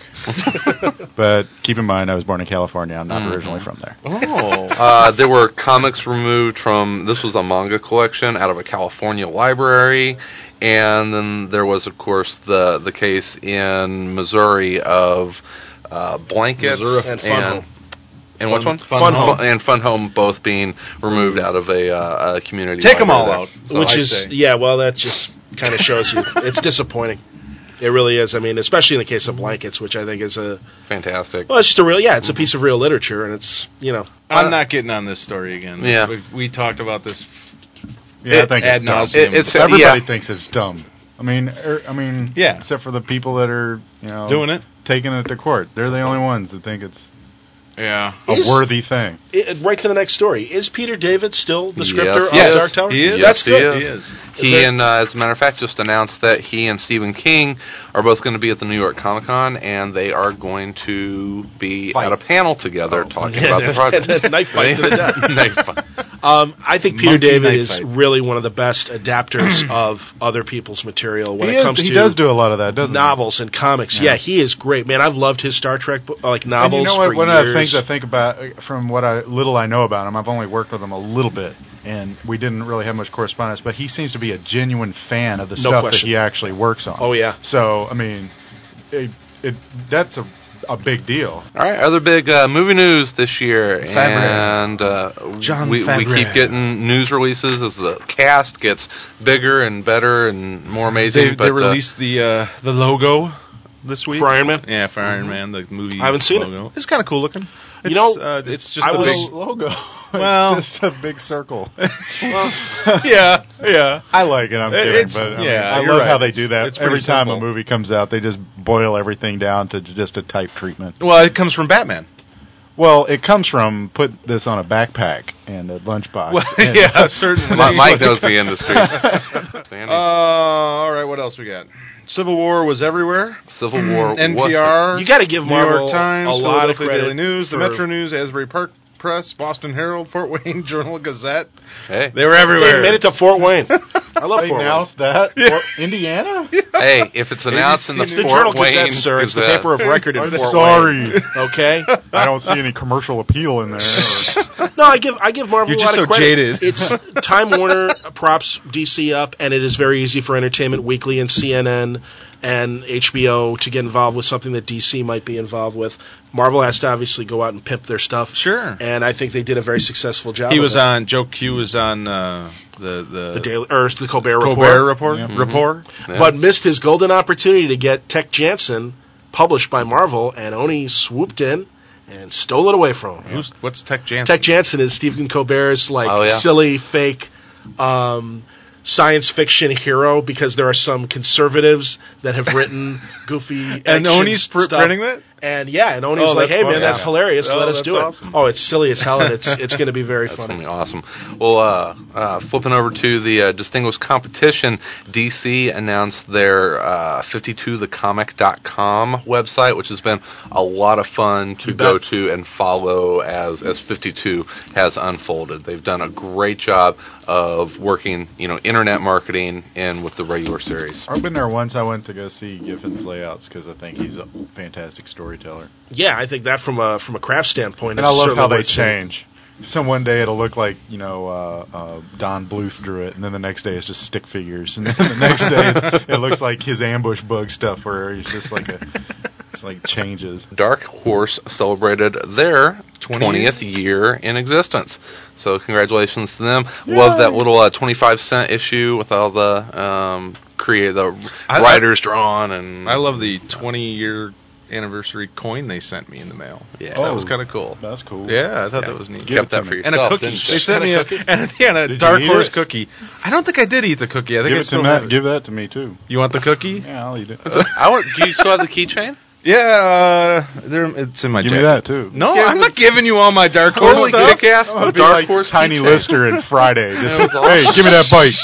But keep in mind, I was born in California. I'm not Mhm. originally from there. Oh. Uh, there were comics removed from, this was a manga collection out of a California library, and then there was, of course, the the case in Missouri of uh, blankets Missouri and Fun Home. and which one? Fun Fun Home. and Fun Home both being removed out of a, uh, a community. Take 'em all library out. there. So Which I is, say. yeah, well, that just kind of shows you. It's disappointing. It really is. I mean, especially in the case of blankets, which I think is a, Fantastic. well, it's just a real, yeah, it's a piece of real literature, and it's, you know. I'm not getting on this story again. Yeah. We've, we talked about this. Yeah, I It- think ad it's dumb. nauseam. It- it's- Everybody yeah. thinks it's dumb. I mean, er, I mean, Yeah. except for the people that are, you know, Doing it. taking it to court. They're the only ones that think it's Yeah. a Is- worthy thing. It, right to the next story. Is Peter David still the scripter Yes, of he Dark is. Tower? He is. Yes, That's he good. is. He is. He there- and, uh, as a matter of fact, just announced that he and Stephen King are both going to be at the New York Comic Con, and they are going to be Fight. at a panel together Oh. talking about the project. Knife fight to the death. Knife fight. Um, I think Peter Monkey David knife is fight. really one of the best adapters of other people's material when he it is, comes he to does do a lot of that, doesn't novels and comics. Yeah. Yeah. he is great, man. I've loved his Star Trek bo- like he? novels And you know what? for One years. of the things I think about, uh, from what I little I know about him, I've only worked with him a little bit, and we didn't really have much correspondence. But he seems to be a genuine fan of the No stuff question. that he actually works on. Oh yeah, So I mean, it, it that's a a big deal. All right, other big uh, movie news this year, Favreau. and uh, John we, we Favreau. keep getting news releases as the cast gets bigger and better and more amazing. They, but they uh, released the uh, the logo this week For Iron Man? Yeah, for Iron Man, the movie. I haven't seen it. logo. It's kind of cool looking. It's, You know, uh, it's just I a was- big. logo. Well- it's just a big circle. yeah, yeah. I like it. I'm kidding, It's- but I, mean, yeah, I you're love right. how they It's- do that. it's pretty Every time simple. a movie comes out, they just boil everything down to j- just a type treatment. Well, it comes from Batman. Well, it comes from put this on a backpack and a lunchbox. Well, and- yeah, certainly. Mi- Mike knows the industry. Uh, Sandy. all right, what else we got? Civil War was everywhere. Civil War. N was P R. You got to give New Marvel York Times, a lot of Philadelphia credit. Daily News, the for- Metro News, Asbury Park Press, Boston Herald, Fort Wayne Journal Gazette. Hey, They were everywhere. They made it to Fort Wayne. I love They Fort Wayne. announced that for Indiana. hey, if it's announced in the It's the Fort Journal Wayne Gazette, sir. It's the Gazette. paper of record in I'm Fort sorry. Wayne. Okay. I don't see any commercial appeal in there. No, I give I give Marvel You're a lot just of so credit. jaded. It's Time Warner props D C up, and it is very easy for Entertainment Weekly and C N N and H B O to get involved with something that D C might be involved with. Marvel has to obviously go out and pimp their stuff. Sure. And I think they did a very successful job. He of was it. on. Joe Q was on uh, the the, the Daily Earth, the Colbert Colbert Report, Report. Yeah. Report. Yeah. but missed his golden opportunity to get Tech Jansen published by Marvel, and Oni swooped in and stole it away from him. Who's what's Tech Jansen? Tech Jansen is Stephen Colbert's like Oh, yeah. silly fake um, science fiction hero, because there are some conservatives that have written goofy And action Oni's pr- stuff. printing that? And yeah, and Oni's Oh, like, that's "Hey fun. man, that's Yeah. hilarious. Oh, Let us that's do it." awesome. Oh, it's silly as hell, and it's it's going to be very That's funny. going to be awesome. Well, uh, uh, flipping over to the uh, distinguished competition, D C announced their uh, fifty-two the comic dot com website, which has been a lot of fun to You go bet. to and follow as as fifty-two has unfolded. They've done a great job of working, you know, internet marketing in with the regular series. I've been there once. I went to go see Giffin's layouts because I think he's a fantastic storyteller. Yeah, I think that from a from a craft standpoint, And is I love certainly how they worth seeing. change. Some one day it'll look like, you know, uh, uh, Don Bluth drew it, and then the next day it's just stick figures, and then the next day it looks like his ambush bug stuff where he's just like a, it's like changes. Dark Horse celebrated their twentieth year in existence. So congratulations to them. Love that little uh, twenty-five cent issue with all the um, create the I- writers drawn and I love the twenty year anniversary coin they sent me in the mail. Yeah, that Oh. was kind of cool. That's cool. Yeah, I thought Yeah. that was neat. Give kept it to that for me. And a yourself. cookie. didn't you? They sent me a, and, yeah, and a Did you Dark eat Horse it? cookie. I don't think I did eat the cookie. I think Give I it to still me. have it. Give that to me too. You want the cookie? Yeah, I'll eat it. I want. Do you still have the keychain? Yeah, uh, there, it's in my Give jacket. me that too. No, Yeah, I'm but- not giving you all my Dark Horse Holy stuff. kick-ass Oh, it'd be Dark like Horse Tiny keychain. Lister and Friday. Just, That was hey, awesome. give me that bite.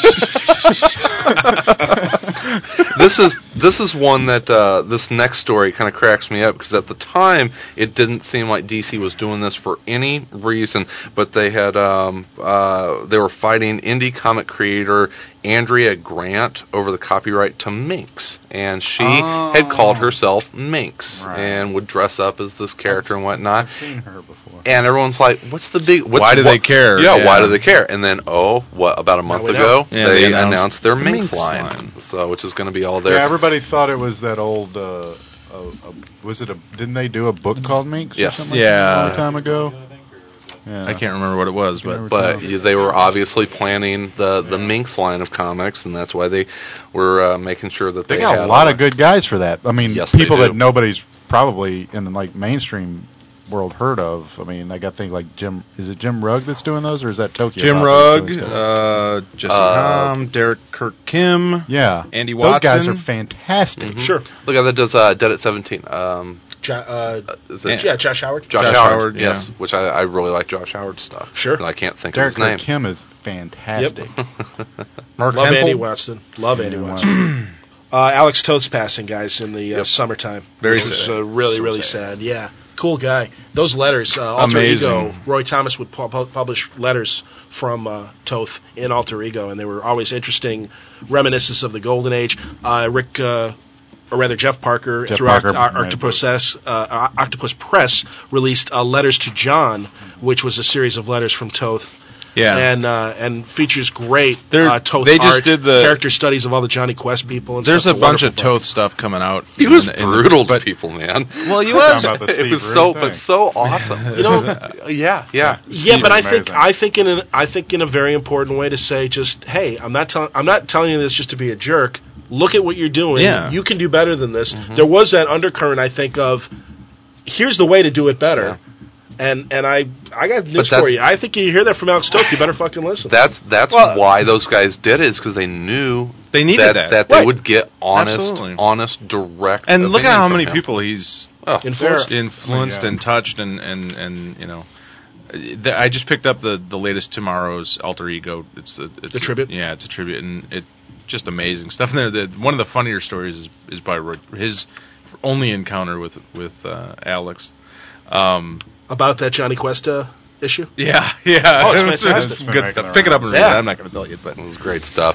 this is this is one that uh, this next story kind of cracks me up, because at the time it didn't seem like D C was doing this for any reason, but they had um, uh, they were fighting indie comic creator Andrea Grant over the copyright to Minx, and she Oh. had called herself Minx Right. and would dress up as this character and whatnot. I've seen her before. And everyone's like, "What's the big? What's, Why do what- they care?" Yeah, why Yeah. do they care?" And then, oh, what about a month we ago, know. Yeah, they, they announced, announced their the Minx, Minx line, line. so which is going to be all there. Yeah, everybody thought it was that old. Uh, uh, uh, was it a? Didn't they do a book called Minx? Yes. Or something like Yeah. that a long time ago. Yeah. I can't remember what it was, but But y- they were obviously planning the, the Minx line of comics, and that's why they were uh, making sure that they, They got had a lot all of good guys for that. I mean, Yes, they people do. that nobody's probably in the like mainstream world heard of. I mean, I got things like Jim. Is it Jim Rugg that's doing those, or is that Tokyo? Jim Pop Rugg, that's doing stuff? uh, Jesse Uh, Hom, Derek Kirk Kim, yeah, Andy those guys Watson. are fantastic. Mhm. Sure. Look at that does uh, Dead at seventeen. Um, Jo- uh, uh, is it yeah, Josh Howard. Josh, Josh Howard? Howard, yes, yeah. which I, I really like Josh Howard's stuff. Sure. But I can't think Derek of his Kirk name. Kim is fantastic. Mark Love Hempel. Andy Watson. Love Andy Andy Watson. Uh, Alex Toth's passing, guys, in the uh, Yep. summertime. Very it was sad. uh, really, So really sad. sad. Yeah, cool guy. Those letters, uh, Alter Amazing. Ego. Roy Thomas would pu- pu- publish letters from uh, Toth in Alter Ego, and they were always interesting reminiscences of the Golden Age. Uh, Rick, uh, or rather Jeff Parker, Jeff through Parker, Oct- Oct- right. Octopus, S, uh, Octopus Press, released uh, Letters to John, which was a series of letters from Toth. Yeah. And uh, and features great There- uh, Toth they just art, did the- character studies of all the Johnny Quest people. And There's stuff. a It's bunch of wonderful book. Toth stuff coming out. He was in the- in the- brutal to but, people, man. Well, he Talking was. about the it Steve was Rude so, thing. but so awesome. You know, yeah, yeah. yeah, but I think amazing. I think in an I think in a very important way to say just hey, I'm not telling I'm not telling you this just to be a jerk. look at what you're doing. Yeah. You can do better than this. Mm-hmm. There was that undercurrent, I think, of here's the way to do it better. Yeah. And and I I got news that- for you. I think you hear that from Alex Toth, you better fucking listen. That's that's Well- why those guys did it, is because they knew They needed that, that. that they Right. would get honest, Absolutely. honest, direct. And look opinion at how from many him. people he's Oh, Influenced. influenced Yeah. and touched, and, and, and you know. The, I just picked up the, the latest Tomorrow's Alter Ego. It's the it's The tribute? Yeah, it's a tribute, and it just amazing stuff in there. The, one of the funnier stories is, is by Roy, his only encounter with with uh, Alex. Um, About that Johnny Quest uh, issue? yeah, yeah, Oh, it's it was, fantastic. it was good stuff. Pick it up and read Yeah. it. I'm not going to tell you, but It was great stuff.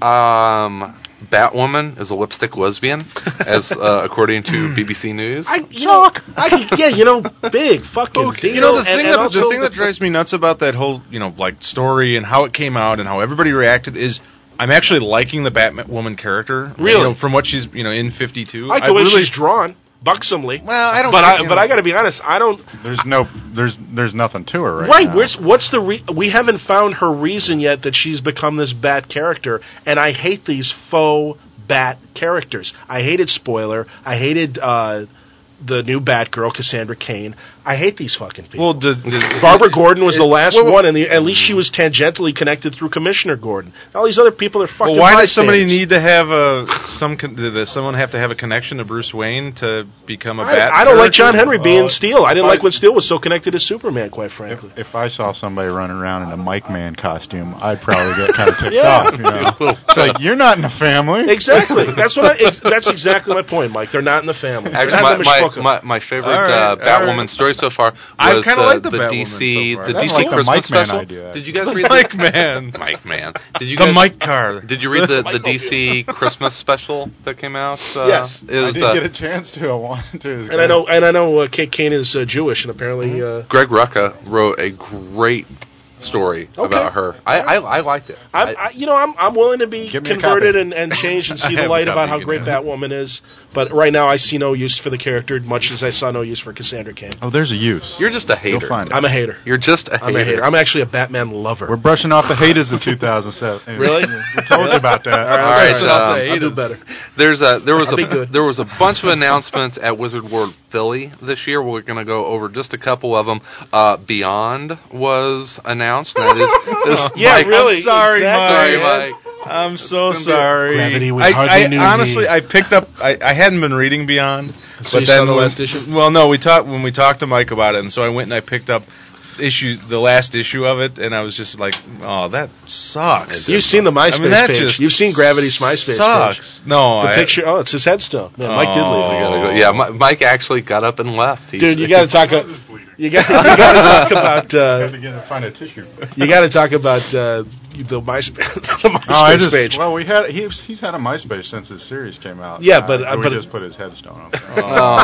Um, Batwoman is a lipstick lesbian, as uh, according to B B C News. I, you know, I can, yeah, you know, big fucking deal. You know, the and- thing and that also the thing that drives me nuts about that whole, you know, like story and how it came out and how everybody reacted is I'm actually liking the Batwoman character. Really? You know, from what she's, you know, in fifty-two. I like the way she's drawn, buxomely. Well, I don't But think, I you but know- I got to be honest, I don't. There's no, there's, there's nothing to her right, Right, now. where's, what's the re- we haven't found her reason yet that she's become this bat character, and I hate these faux bat characters. I hated Spoiler. I hated uh, the new Batgirl, Cassandra Cain. I hate these fucking people. Well, did, did, Barbara Gordon was the last well, one, and the, at least she was tangentially connected through Commissioner Gordon. All these other people are fucking. well, why does somebody bystanders. need to have a some? Con- does someone have to have a connection to Bruce Wayne to become a Bat? I, I don't like character? John Henry being Uh, Steel. I didn't if I- like when Steel was so connected to Superman, quite If, frankly. if I saw somebody running around in a Mike Man costume, I'd probably get kind of ticked Yeah. off. You know? It's like, you're not in a family. Exactly. That's what. I, ex- that's exactly my point, Mike. They're not in the family. They're Actually, not my, in the my, mishpucha. my, my favorite All right, uh, all Batwoman right. story so far I was kinda the, like the the Batwoman D C so far. the That's D C like the Christmas Mike Man special. idea. Did you guys The read Mike the Man. Mike Man? Did you The guys Mike car. Did you read the, the D C Christmas special that came out? Uh, Yes. it I was, didn't uh, get a chance to. I wanted to. And I know, and I know, uh, Kate Kane is uh, Jewish, and apparently, uh, Greg Rucka wrote a great story Okay. about her. I, I, I liked it. I'm, I- I, you know, I'm, I'm willing to be Give me a converted copy. and, and change and see I the have a light about copy, how you great know. Batwoman is. But right now, I see no use for the character, much as I saw no use for Cassandra Cain. Oh, there's a use. You're just a hater. You'll find it. I'm a hater. You're just a I'm hater. a hater. I'm actually a Batman lover. We're brushing off the haters of two thousand seven. Really? We told you about that. All right, All right, so I'll, um, I'll do better. There's a there was I'll be a good. there was a bunch of announcements at Wizard World Philly this year. We're going to go over just a couple of them. Uh, Beyond was announced. And that is this Yeah, Mike- really. I'm sorry, Exactly. Sorry, Mike. Mike. I'm so It's gonna be- sorry. Gravity we I, hardly I knew honestly, ye. I picked up. I, I hadn't been reading Beyond, So but you then saw the when- last issue? Well, no, we talked when we talked to Mike about it, and so I went and I picked up issue the last issue of it, and I was just like, oh, that sucks. You've seen the MySpace I mean, that page. just You've seen Gravity's MySpace sucks. page. No, The I, picture. Oh, it's his headstone. Man, Mike did Oh. leave. We gotta go- Yeah, Mi- Mike actually got up and left. He's- Dude, you got to talk. A, you got. You got to talk about. Had to Uh, get a, find a tissue. you got to talk about uh, the MySpace, the MySpace Oh, I just, page. well, we had he's he's had a MySpace since his series came out. Yeah, but- uh, uh, we but- just put his headstone up. There.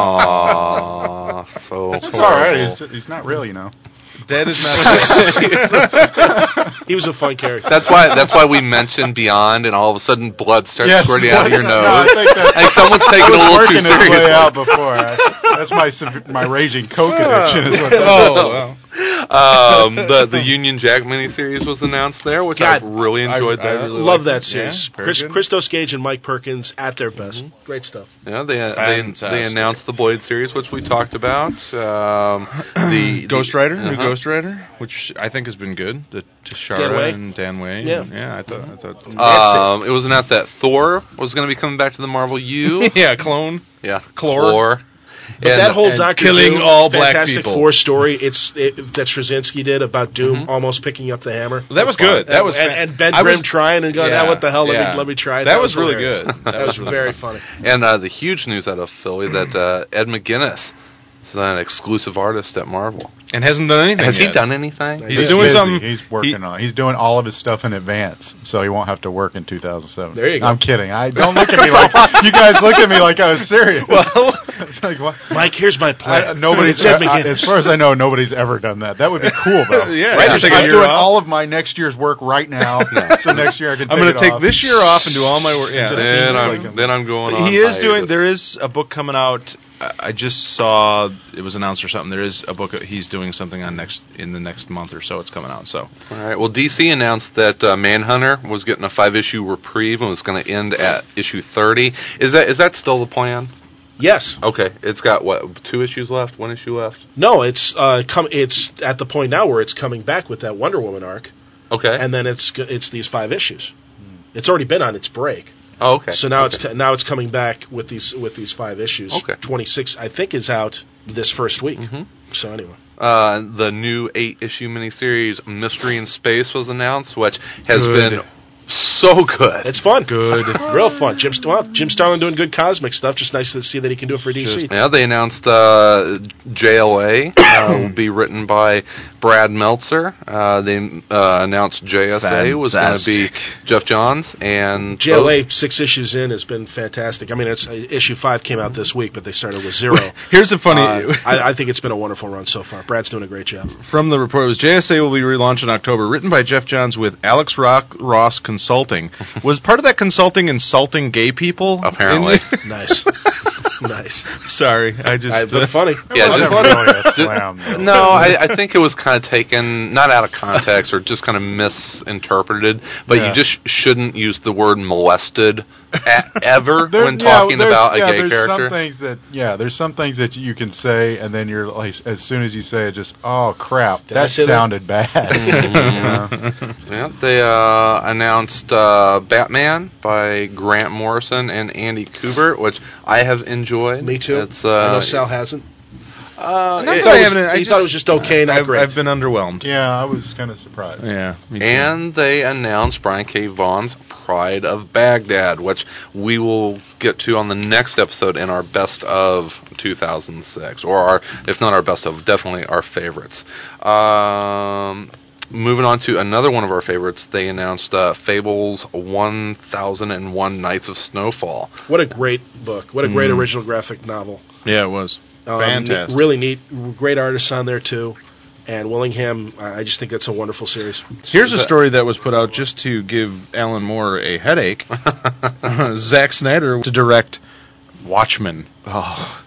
Aw, so It's horrible. all right. He's, he's not real, you know. that is not. He was a fun character. That's why. That's why we mentioned Beyond, and all of a sudden, blood starts Yes, squirting out of your no, nose. I think that's- like someone's taking it a It was little too working its seriously. way out before. I, that's my sev- my raging coke addiction. Is what that Oh, is. well. um, the the Union Jack miniseries was announced there, which God, I really enjoyed. I- I that. really Love like that it. series. Yeah, very Chris, good. Christos Gage and Mike Perkins at their best. Great stuff. Yeah, they they, Fantastic. they announced the Blade series, which we talked about. Um, the Ghost the- Rider, new uh-huh. Ghost Rider, which I think has been good. The Tashara Dan Way? and Dan Way. Yeah. yeah. I thought. I thought. Um, it was announced that Thor was going to be coming back to the Marvel U. yeah, clone. yeah, Chlor. Chlor. But And- that whole and Doctor killing Doom, all black Fantastic people. Four story, it's it, that Straczynski did about Doom almost picking up the hammer. That was good. That was and, fan- and Ben I Grimm was- trying and going, yeah, ah, what the hell? Let yeah. me let me try it. That was really hilarious. good. That was very funny. And uh, the huge news out of Philly that uh, Ed McGuinness is an exclusive artist at Marvel. And hasn't done anything. Has he yet. done anything? He's He's doing busy. something- He's working he- on. He's doing all of his stuff in advance, so he won't have to work in two thousand seven. There you go. I'm kidding. I don't look at me like you guys look at me like I was serious. Well, it's like what? Mike, here's my I, plan. nobody's It's Ed I- McGuinness. as far as I know, nobody's ever done that. That would be cool, though. Yeah, right. just take a I'm year doing off. all of my next year's work right now, so next year I can. I'm going to take this year off and do all my work. Yeah. Just Then seems I'm, like a- then I'm going on. He is hiatus. doing. There is a book coming out I I just saw it was announced or something. There is a book that he's doing something on next in the next month or so. It's coming out. So All right. Well, D C announced that uh, Manhunter was getting a five-issue reprieve and was going to end at issue thirty. Is that is that still the plan? Yes. Okay. It's got what, two issues left, one issue left. No, it's uh, com- It's at the point now where it's coming back with that Wonder Woman arc, Okay. and then it's go- it's these five issues. It's already been on its break. oh, okay. So now okay. it's co- now it's coming back with these with these five issues. Okay. twenty-six, I think, is out this first week. Mhm. So anyway, Uh, the new eight-issue miniseries Mystery in Space was announced, which has Good. been so good. it's fun. good. Real fun. Jim, St- well, Jim Starlin doing good cosmic stuff. Just nice to see that he can do it for D C. Yeah, they announced uh, J L A uh, will be written by Brad Meltzer. Uh, they uh, announced J S A was going to be Jeff Johns, and J L A those- six issues in has been fantastic. I mean, it's uh, issue five came out this week, but they started with zero. Here's a funny. Uh, I, I think it's been a wonderful run so far. Brad's doing a great job. From the report, it was J S A will be relaunched in October, written by Jeff Johns with Alex Rock, Ross Consulting. Was part of that consulting insulting gay people? Apparently. In- Nice, nice. Sorry, I just. It's been funny. Yeah, Wasn't just- really a slam, though. No, I, I think it was kind of taken, not out of context, or just kind of misinterpreted, but Yeah. you just shouldn't use the word molested a- ever There- when yeah, talking there's- about a yeah, gay there's character. Some things that yeah, there's some things that you can say, and then you're like, as soon as you say it, just oh crap, Did I that say that? sounded bad. Mhm. Yeah, they uh, announced uh, Batman by Grant Morrison and Andy Kubert, which I have enjoyed. Me too. It's, uh, I know Sal hasn't. uh, Not it- that I He haven't- I thought it was just okay, not I've, great. I've been underwhelmed. Yeah, I was kind of surprised. Yeah. me too. And they announced Brian K. Vaughan's Pride of Baghdad, which we will get to on the next episode in our best of two thousand six, or our, if not our best of, definitely our favorites. Um, moving on to another one of our favorites, they announced uh, Fables one thousand one Nights of Snowfall. What a great book. What a great Mm. original graphic novel. Yeah, it was Um, fantastic. Really neat. Great artists on there, too. And Willingham, I I just think that's a wonderful series. Here's a story that was put out just to give Alan Moore a headache. Zack Snyder to direct Watchmen. Oh,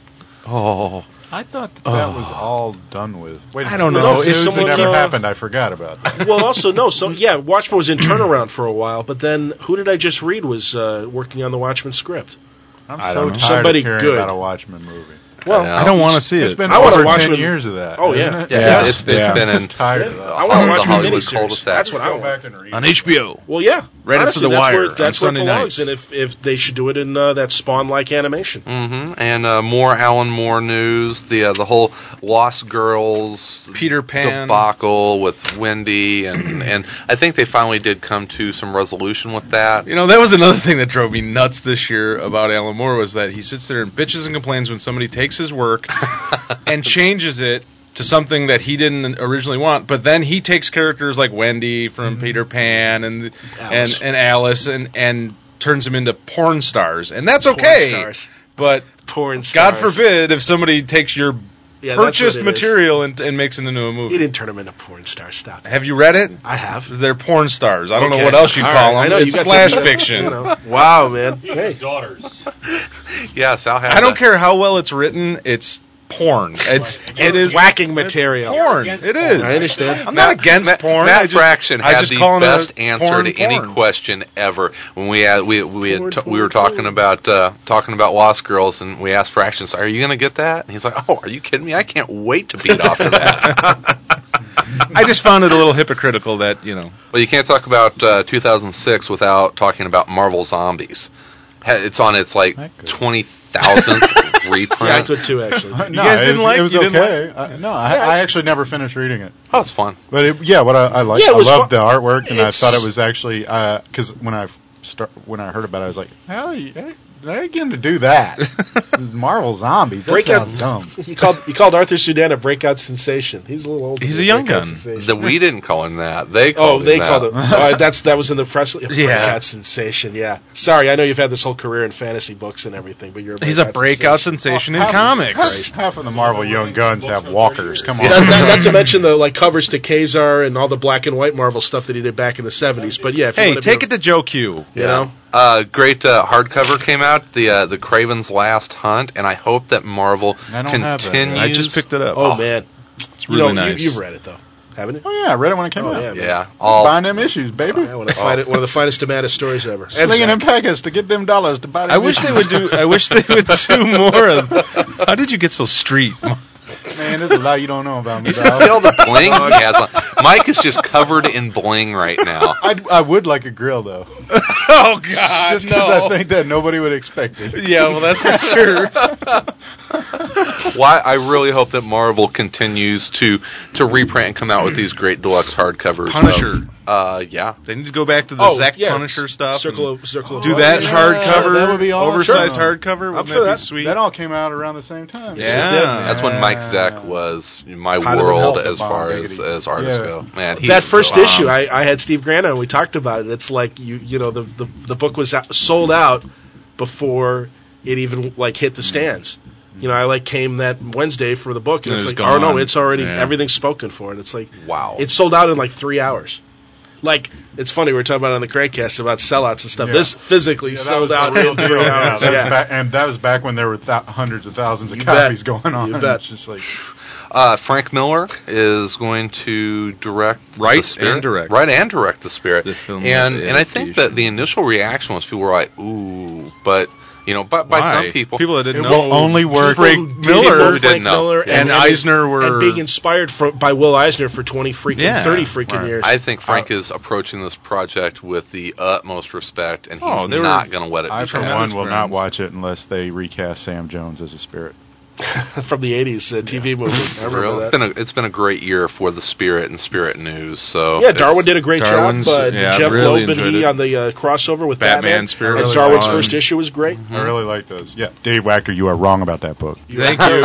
oh. I thought that, Oh. that was all done with. Wait, a I minute. don't This know. is If news that someone, never uh, happened. I forgot about that. Well, also, no. So, yeah, Watchmen was in turnaround for a while, but then who did I just read was uh, working on the Watchmen script? I'm I so don't know. tired Somebody of hearing good. about a Watchmen movie. Well, Yeah. I don't want to see It's it. been I wanna over watch ten it- years of that. Oh, isn't yeah. it? Yeah, Yeah. it's, it's Yeah. been I'm in just tired Yeah. of that. I wanna the watch the Hollywood miniseries. cul-de-sac. That's what I Go want. back and read On it. H B O. Well, yeah. Right Honestly, after The that's Wire where, on that's where it Sunday belongs. nights. And if, if they should do it in uh, that Spawn-like animation. hmm And uh, more Alan Moore news. The uh, the whole Lost Girls Peter Pan. debacle with Wendy, and and I think they finally did come to some resolution with that. You know, that was another thing that drove me nuts this year about Alan Moore was that he sits there and bitches and complains when somebody takes his work and changes it to something that he didn't originally want, but then he takes characters like Wendy from Mm-hmm. Peter Pan and Alice. and and Alice and and turns them into porn stars, and that's Porn okay. stars. But Porn God stars. forbid if somebody takes your Yeah, that's purchased what it is. material and, and makes it into a He movie. didn't turn them into porn stars. Stop. Have you read it? I have. They're porn stars. I don't know Okay. what else you'd All call right. I them. know, you It's got slash the- fiction. you know. Wow, man. Hey. Daughters. Yeah, Sal had I don't that. care how well it's written. It's porn. It's it is whacking material. porn. Against It porn. is. I understand. I'm not against Matt, porn. Matt I just, Fraction I had just the call it best a answer porn, to any porn. question ever when we had, we we had Porn, t- we porn, were talking porn. about uh, talking about Lost Girls, and we asked Fraction, so "Are you going to get that?" And he's like, "Oh, are you kidding me? I can't wait to beat off to that." I just found it a little hypocritical that you know. Well, you can't talk about uh, two thousand six without talking about Marvel Zombies. Ha- It's on its like That good. twenty thousandth reprint. Yeah, I could too, actually. No, guys it didn't was, like- it was you didn't okay. I, no, I, I actually never finished reading it. Oh, it's fun. But it, yeah, what I, I liked, Yeah, it I was loved fun. the artwork, and I It's- thought it was actually because when I start when I heard about it, I was like, how are you, how are you going to do that? This is Marvel Zombies. That Breakout- sounds dumb. You called you called Arthur Sudan a breakout sensation. He's a little old. to He's be a young breakout gun. sensation. The, we didn't call him that. They Oh, called they him that. called it. Uh, that's that was in the press. Yeah. Breakout sensation. Yeah. Sorry, I know you've had this whole career in fantasy books and everything, but you're a He's a breakout sensation in half, comics. Half, half of the Marvel Young Guns have walkers. Come on. Not, not, not to mention the like covers to Kazar and all the black and white Marvel stuff that he did back in the seventies. But yeah, if you Hey, wanna take be, it to Joe Q. You know, Uh, great uh, hardcover came out, the uh, the Kraven's Last Hunt, and I hope that Marvel I don't have that. continues. I just picked it up. Oh, man. It's You really know, nice. You, you've read it, though, haven't you? Oh yeah, I read it when it came Oh, out. yeah, man. Yeah, all Buying them issues, baby. Yeah, one, of the fine, one of the finest Amanda stories ever. And Slinging Zach. them packets to get them dollars to buy them I wish they issues. would do. I wish they would do more of. How did you get so street? Man, there's a lot you don't know about me, See all dog. the bling he has on. Mike is just covered in bling right now. I'd, I would like a grill though, Oh God, just because I think that nobody would expect it. Yeah, well, that's for sure. Why I really hope that Marvel continues to to reprint and come out with these great deluxe hardcovers. Punisher. Of, uh, yeah. They need to go back to the Oh, Zack yeah. Punisher stuff. Circle and of, circle of do Oh, that yeah. hardcover. that would be awesome. Oversized Sure. hardcover. I'm Wouldn't for that that. be sweet? That all came out around the same time. Yeah. That's when Mike Zeck was my Kind of world help, as Bomb far as, Biggity. as artists Yeah. go. Man, he's That first so issue, awesome. I, I had Steve Grant on. We talked about it. It's like you you know the the, the book was out, sold out before it even like hit the stands. You know, I like came that Wednesday for the book, and It it's was like, oh no, gone. it's already Yeah. everything's spoken for, and it's like, Wow. it sold out in like three hours. Like, it's funny, we were talking about on the Cradcast about sellouts and stuff. Yeah. This physically Yeah, that sold was out the real in deal. three Yeah, hours. that was Yeah. back, and that was back when there were th- hundreds of thousands of You bet. copies going on. You bet. It's just like, Uh, Frank Miller is going to direct Write the Spirit. and direct. Write and direct the Spirit. The film and and I think adaptation. that the initial reaction was people were like, "Ooh," but you know, but by Why? some people, People that didn't it know. will only work. People Frank who Miller didn't know who Frank didn't know. Miller Yeah. And and Eisner were- and being inspired from, by Will Eisner for twenty freaking Yeah, thirty freaking right. years. I think Frank Uh, is approaching this project with the utmost respect, and he's Oh, they were- not going to let it I, be for bad. one, will not friends. watch it unless they recast Sam Jones as a spirit. from the eighties uh, T V movie. I remember Really? that. It's been a it's been a great year for the Spirit and Spirit News. So Yeah, Darwin it's- did a great Darwin's- job. Uh, yeah, I Jeff really Loeb and enjoyed he it. on the uh, crossover with Batman, Batman. Spirit and was Darwin's fun. first issue was great. I really like those. Yeah, Dave Wacker, you are wrong about that book. Thank you.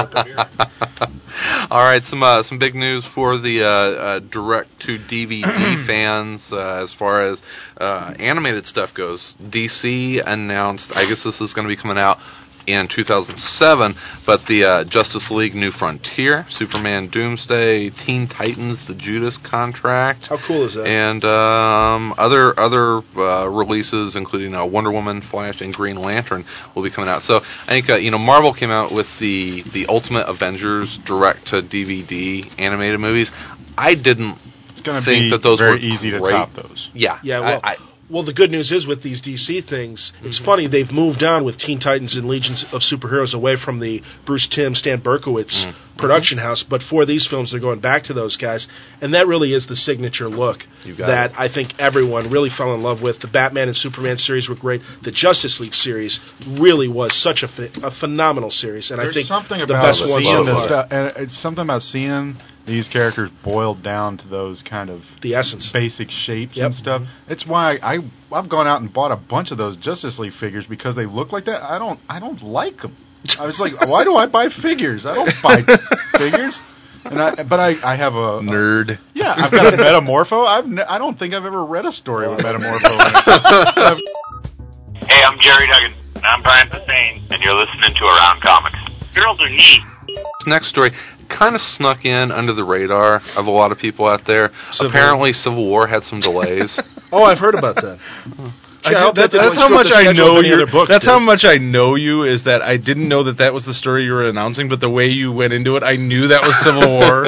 All right, some uh, some big news for the uh, uh, direct to D V D fans uh, as far as uh, animated stuff goes. D C announced, I guess this is going to be coming out in two thousand seven, but the uh, Justice League New Frontier, Superman Doomsday, Teen Titans, The Judas Contract, How cool is that? and um, other other uh, releases, including uh, Wonder Woman, Flash, and Green Lantern, will be coming out. So I think uh, you know Marvel came out with the the Ultimate Avengers direct to D V D animated movies. I didn't It's going to think be that those very were easy to great. top those. Yeah, Yeah, well, I, I, well, the good news is with these D C things, it's funny, they've moved on with Teen Titans and Legions of Superheroes away from the Bruce Timm, Stan Berkowitz production house, but for these films, they're going back to those guys, and that really is the signature look You got that it. I think everyone really fell in love with. The Batman and Superman series were great. The Justice League series really was such a, ph- a phenomenal series, and There's I think something the about best one seeing so this far. stuff, and it's something about seeing these characters boiled down to those kind of The essence. basic shapes Yep. and stuff. It's why I I've gone out and bought a bunch of those Justice League figures because they look like that. I don't I don't like them. I was like, why do I buy figures? I don't buy figures. And I but I, I have a Nerd. yeah I've got a Metamorpho. I've ne- I don't think I've ever read a story with Metamorpho in it. Hey, I'm Jerry Duggan. And I'm Brian Posehn, and you're listening to Around Comics. Girls are neat. This next story kind of snuck in under the radar of a lot of people out there. Civil- Apparently, Civil War had some delays. Oh, I've heard about that. I Gee, I hope did- that- that didn't that's how screw up much the I schedule know of any you. other books, That's did how it? much I know you is that I didn't know that that was the story you were announcing, but the way you went into it, I knew that was Civil War.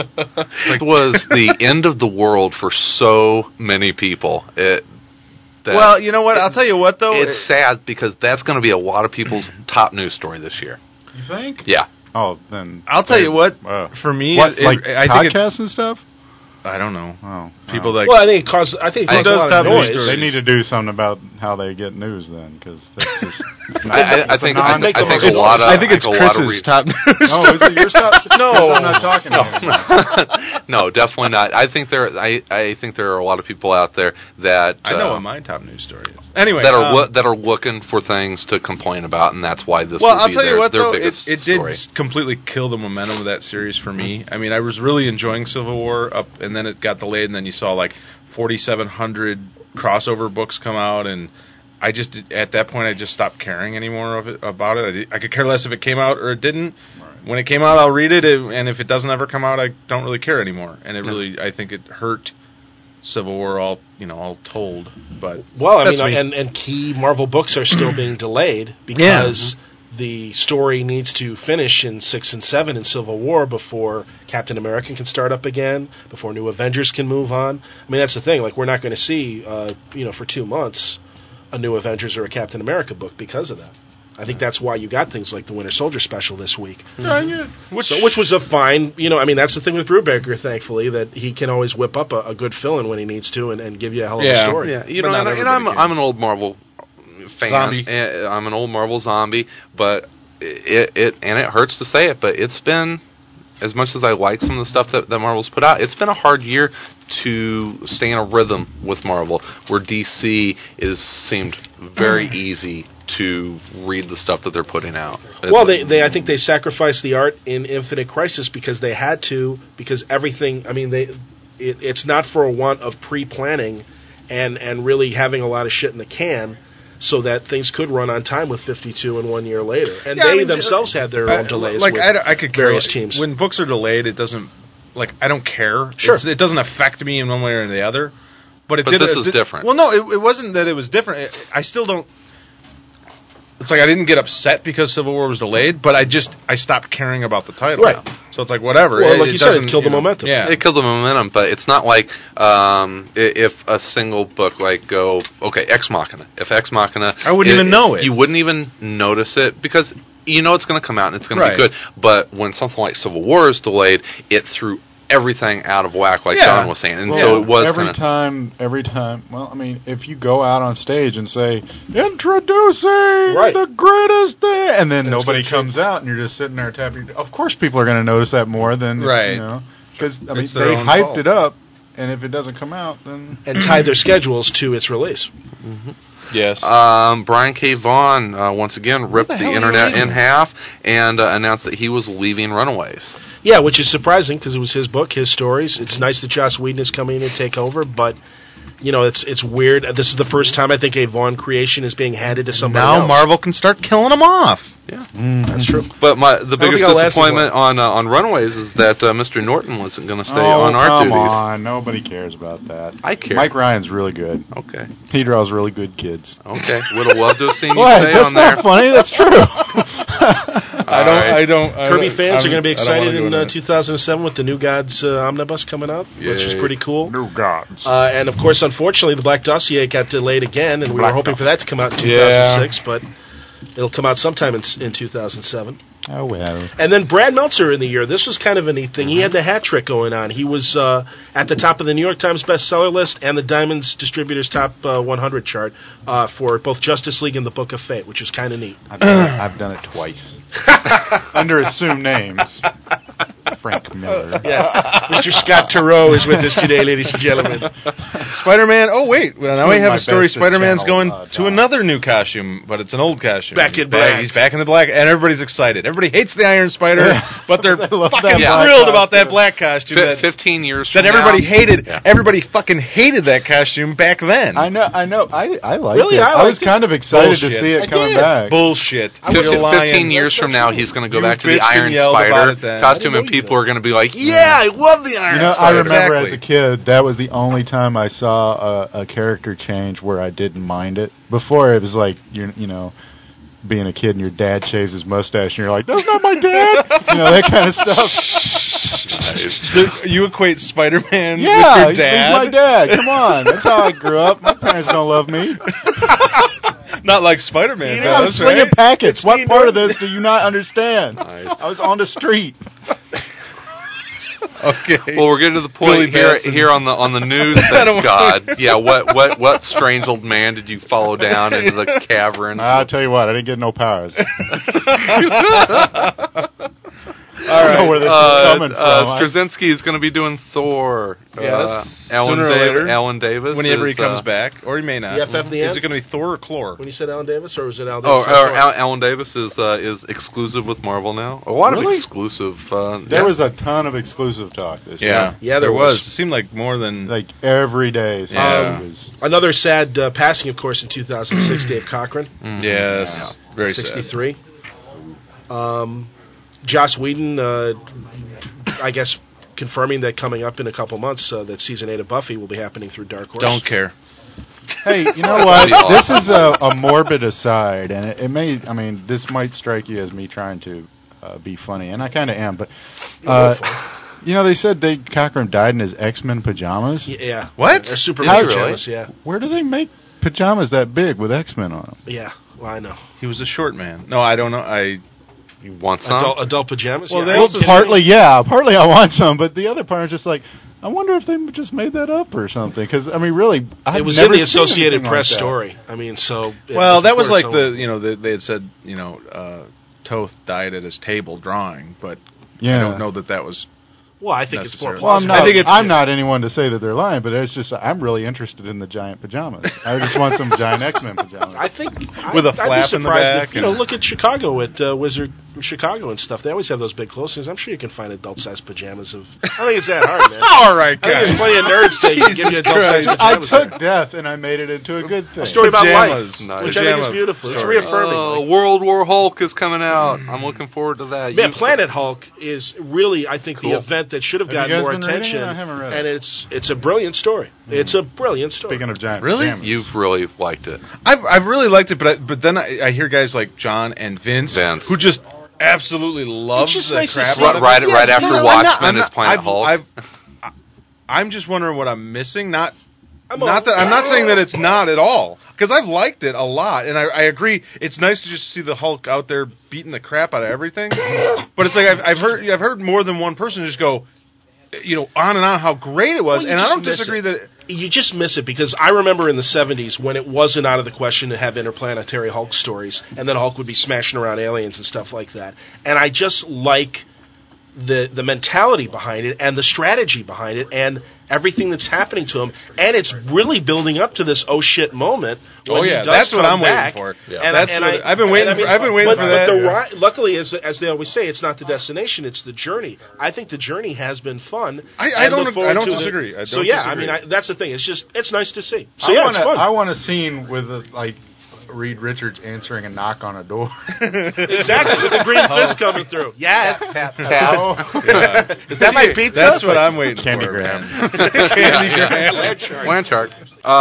It was the end of the world for so many people. It. That Well, you know what? I'll tell you what, though. it's sad because that's going to be a lot of people's top news story this year. You think? Yeah. Oh, then I'll tell you what. Uh, For me, what it, like I think it, podcasts and stuff? I don't know. Oh, People wow. like Well, I think it caused. I think it I caused a think lot those of top noise. news They need to do something about how they get news then, because that's just. I, I, I it's a think I, non- think- I think it's- a lot of I think it's a lot of Chris's re- top news. Oh, is it your stuff? No. I'm not talking to you. no, definitely not. I think there I, I think there are a lot of people out there that I know uh, what my top news story is. Anyway, that are um, lo- that are looking for things to complain about, and that's why this well, will I'll be tell their, you what, their though, it, biggest it did story. s- completely kill the momentum of that series for me. I mean, I was really enjoying Civil War, up, and then it got delayed, and then you saw like forty-seven hundred crossover books come out, and I just did- at that point I just stopped caring anymore of it, about it. I, did, I could care less if it came out or it didn't. When it came out, I'll read it, and and if it doesn't ever come out, I don't really care anymore. And it really, I think it hurt Civil War all you know all told. But Well, I that's mean, me. and, and key Marvel books are still being delayed because the story needs to finish in six and seven in Civil War before Captain America can start up again, before New Avengers can move on. I mean, that's the thing. Like, we're not going to see, uh, you know, for two months, a New Avengers or a Captain America book because of that. I think that's why you got things like the Winter Soldier special this week. Yeah, yeah. Which, So, which was a fine, you know, I mean, that's the thing with Brubaker, thankfully, that he can always whip up a, a good fill-in when he needs to and, and give you a hell of Yeah. a story. Yeah, you But know, not and, and I'm everybody can. I'm an old Marvel fan. Zombie. Eh, I'm an old Marvel zombie, but it it and it hurts to say it, but it's been, as much as I like some of the stuff that, that Marvel's put out, it's been a hard year to stay in a rhythm with Marvel, where D C is seemed very easy to read the stuff that they're putting out. It's- Well, they, they I think they sacrificed the art in Infinite Crisis because they had to, because everything, I mean, they it, it's not for a want of pre-planning and, and really having a lot of shit in the can so that things could run on time with fifty-two and one year later. And Yeah, I they mean, themselves had their own I- delays Like with I, don't- I could care various less. teams. When books are delayed, it doesn't like I don't care. Sure. It's, it doesn't affect me in one way or the other. But it But did. this it is did- different. Well, no, it, it wasn't that it was different. It, I still don't. It's like I didn't get upset because Civil War was delayed, but I just I stopped caring about the title. Right. Now. So it's like whatever. Well, it, like it you said, it doesn't, killed you the know, momentum. Yeah. It killed the momentum, but it's not like um, i- if a single book like go okay Ex Machina. If Ex Machina, I wouldn't even know it. You wouldn't even notice it because you know it's going to come out and it's going Right. to be good. But when something like Civil War is delayed, it threw everything out of whack, like Yeah. John was saying, and Well, so it was every kind of. time, every time. Well, I mean, if you go out on stage and say "Introducing Right. the greatest thing," and then That's nobody good comes out, and you're just sitting there tapping, of course, people are going to notice that more than Right. You know, because I mean, It's their they own hyped fault. it up, and if it doesn't come out, then and tied their schedules to its release. Yes. Um, Brian K. Vaughan uh, once again ripped the the, hell are you internet reading? in half and uh, announced that he was leaving Runaways. Yeah, which is surprising because it was his book, his stories. It's nice that Joss Whedon is coming in and take over, but you know, it's it's weird. This is the first time I think a Vaughn creation is being handed to somebody now else. Marvel can start killing them off. Yeah. That's true. But my the don't think biggest I'll last as disappointment on uh, on Runaways is that uh, Mister Norton wasn't going to stay oh on our come duties. on, nobody cares about that. I care. Mike Ryan's really good. Okay. He draws really good kids. Okay. Would have loved to have seen you What? stay That's on there. not funny. That's true. I don't. All right. I don't. I Kirby don't- fans I'm- are going to be I don't wanna excited go in into uh, it. two thousand seven with the New Gods uh, omnibus coming out, which is Yay. pretty cool. New gods. Uh, and of course, unfortunately, the Black Dossier got delayed again, and we Black were hoping for that to come out in two Yeah. thousand six, but it'll come out sometime in, in two thousand seven. Oh well. And then Brad Meltzer in the year. This was kind of a neat thing. He had the hat trick going on. He was uh, at the top of the New York Times bestseller list and the Diamonds Distributors Top uh, one hundred chart uh, for both Justice League and the Book of Fate, which was kind of neat. I've done, it, I've done it twice under assumed names. Frank Miller. Yes, Mister Scott Turow is with us today, ladies and gentlemen. Spider-Man. Oh wait, well, now we Doing have my a story. best to Spider-Man's channel, going uh, to Tom. another new costume, but it's an old costume. Back in He's black. He's back in the black, and everybody's excited. Everybody hates the Iron Spider, but they're They love fucking that black thrilled about that costume. black costume. Fi that, Fifteen years that from everybody now, hated. Yeah. Everybody fucking hated that costume back then. I know. I know. I I liked Really? it. I I, was liked it. kind of excited Bullshit. to see it I coming did. back. Bullshit. Fif- You're lying. Fifteen years That's from so now, true. he's going to go You back to the bitched and Iron yelled about Spider it then. costume, I and didn't know people you are going to be like, "Yeah, I love the Iron You know, I Spider." remember Exactly. as a kid, that was the only time I saw a, a character change where I didn't mind it. Before, it was like, you you know, being a kid and your dad shaves his mustache and you're like, that's not my dad! You know, that kind of stuff. So you equate Spider-Man Yeah, with he's, your he's dad? my dad. Come on. That's how I grew up. My parents don't love me. Not like Spider-Man I'm does, slinging right? packets. What me, part of Norton. this do you not understand? Nice. I was on the street. Okay. Well, we're getting to the Billy point here Batson. here on the on the news. I don't Thank God. Yeah. What what what strange old man did you follow down into the cavern? I'll tell you what, I didn't get no powers. All I don't know right. where this uh, is coming from. uh, I- Straczynski is going to be doing Thor. Yes, Uh, Alan, sooner or Dav- later. Alan Davis. Whenever he is, comes uh, back, or he may not. The F F the Is end? it going to be Thor or Chlor? When you said Alan Davis, or was it Alan Oh, Davis? or Al- Alan Davis is uh, is exclusive with Marvel now. A lot Really? of exclusive. Uh, There yeah. was a ton of exclusive talk this year. Yeah, Yeah, there there was. was. It seemed like more than. Like every day. something Yeah. was- Another sad uh, passing, of course, in two thousand six, Dave Cochran, Mhm. yes, very sad. sixty-three. Um, Joss Whedon, uh, I guess, confirming that coming up in a couple months, uh, that season eight of Buffy will be happening through Dark Horse. Don't care. Hey, you know what? This is a, a morbid aside, and it, it may, I mean, this might strike you as me trying to uh, be funny, and I kind of am, but, uh, you know, they said Dave Cockrum died in his X-Men pajamas. Y- Yeah. What? They're Superman Really? pajamas, yeah. Where do they make pajamas that big with X-Men on them? Yeah, well, I know. He was a short man. No, I don't know. I You want some? Adult, adult pajamas? Well, yeah. they I- also- Partly, yeah. Partly I want some, but the other part is just like, I wonder if they just made that up or something. Because, I mean, really, I've it was never in the seen Associated anything Press like that. story. I mean, so... well, that was of course, like so- the you know they, they had said you know uh, Toth died at his table drawing, but Yeah. I don't know that that was. Well, I think it's more necessarily. Well, I'm plausible. not. I think it's- I'm not anyone to say that they're lying, but it's just I'm really interested in the giant pajamas. I just want some giant X-Men pajamas. I think With a I'd, I'd flap be in the surprised back If, you know, and- look at Chicago at uh, Wizard Chicago and stuff. They always have those big closings. I'm sure you can find adult-sized pajamas. Of I don't think it's that hard, man. All right, I think there's plenty of nerds that can give you adult-sized I pajamas. took death and I made it into a good thing. a story about Pajamas. life, Nice. which I think is Pajama beautiful. It's story. reaffirming. Oh, like, World War Hulk is coming out. I'm looking forward to that. Man, You- Planet Hulk is really, I think, Cool. the event that should have Have you gotten guys more been reading attention. it? I haven't read it. And it's it's a brilliant story. It's a brilliant story. Speaking of giant Really? pajamas. You've really liked it. I've I've really liked it, but I, but then I, I hear guys like John and Vince, Vince. who just absolutely love It's just the nice to crap see out Right, of right, it. right Yeah, after you know, I'm Watchmen not- I'm is not- Planet I've- Hulk. I've- I- I'm just wondering what I'm missing. Not I'm not all- that I'm not saying that it's not at all, because I've liked it a lot, and I, I agree. It's nice to just see the Hulk out there beating the crap out of everything. But it's like I've, I've heard I've heard more than one person just go, you know, on and on how great it was, Well, you and I just don't miss disagree it. that. It, You just miss it because I remember in the seventies when it wasn't out of the question to have interplanetary Hulk stories, and then Hulk would be smashing around aliens and stuff like that. And I just like the the mentality behind it and the strategy behind it and everything that's happening to him. And it's really building up to this oh shit moment. When Oh, yeah, he does that's what come I'm waiting back. for. Yeah. And, That's and what- I, I've been waiting and I mean, for- I've been waiting but, for but that. the Yeah. ri- luckily, as as they always say, it's not the destination; it's the journey. I think the journey has been fun. I- I and don't look ag- forward I don't to the- disagree. I so don't yeah, disagree. I mean, I, that's the thing. It's just it's nice to see. So I yeah, want it's fun. I want a scene with a, like Reed Richards answering a knock on a door. Exactly, with the green fist coming through. Yes. Oh. Yeah. Is that my pizza? That's what I'm waiting Candy for. Graham. man. Candy Graham. Landshark.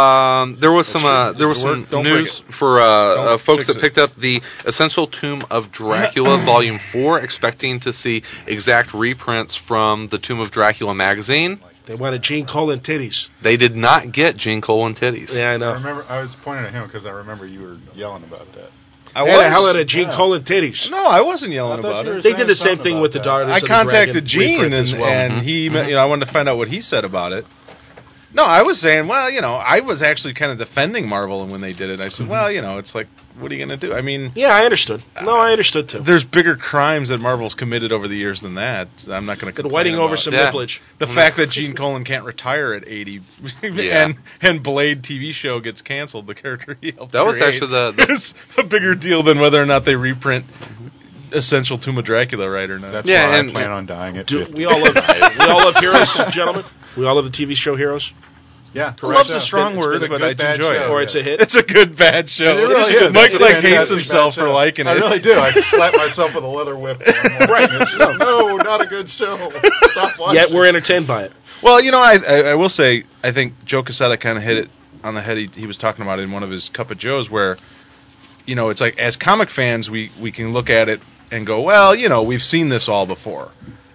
Um, there was some uh, there was some Work, don't break news for uh, uh, Don't folks fix that it. picked up the Essential Tomb of Dracula Volume Four, expecting to see exact reprints from the Tomb of Dracula magazine. They wanted Gene Cole and titties. They did not get Gene Cole and titties. Yeah, I I know. remember I was pointing at him because I remember you were yelling about that. I They was. had a hell of a Gene Yeah. Cole and titties. No, I wasn't yelling I thought about you were it. They did the saying same thing something with the about that. Daughters I of the contacted Dragon Gene, reprint and, as well. and he, you know, I wanted to find out what he said about it. No, I was saying, well, you know, I was actually kind of defending Marvel, and when they did it, I said, well, you know, it's like, what are you going to do? I mean, Yeah, I understood. No, I understood too. there's bigger crimes that Marvel's committed over the years than that. I'm not going to Been complain whiting over about some Yeah. nipplage. the fact that Gene Colan can't retire at eighty, Yeah. and and Blade T V show gets canceled. The character he helped That was create actually the- the- is a bigger deal than whether or not they reprint Essential Tomb of Dracula, right or not. That's Yeah, why and- I plan on dying at Do, fifty. we all love we all love heroes, gentlemen. We all love the T V show Heroes. Yeah, Love's a It's strong been- word, it's been a but good, I bad enjoy show. it. Or it's a hit. It's a good bad show. It really is. Mike It's a like hates fantastic himself bad for show. liking it. I really do. I slapped myself with a leather whip. Right. No, not a good show. Stop watching. Yet we're entertained by it. Well, you know, I, I I will say I think Joe Quesada kind of hit it on the head. He, he was talking about it in one of his Cup of Joes, where you know it's like as comic fans we we can look at it and go, well, you know, we've seen this all before,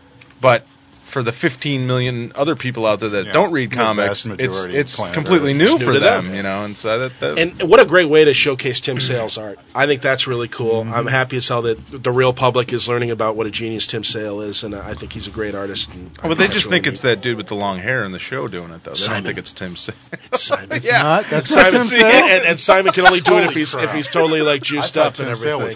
but for the fifteen million other people out there that Yeah. don't read The comics, vast it's majority it's planet completely Earth. new It's new for to them, them. you know. And so that, that And what a great way to showcase Tim Sale's art. I think that's really cool. I'm happy as hell that the real public is learning about what a genius Tim Sale is, and I think he's a great artist. And I Oh, but they that's just really think it's neat. that dude with the long hair in the show doing it, though. They Simon. don't think it's Tim Sale. Simon. yeah, not. That's not Simon, Tim Sale? and, and, and Simon can only do it if Holy he's crap. if he's totally like I juiced thought up and Tim Sale was everything.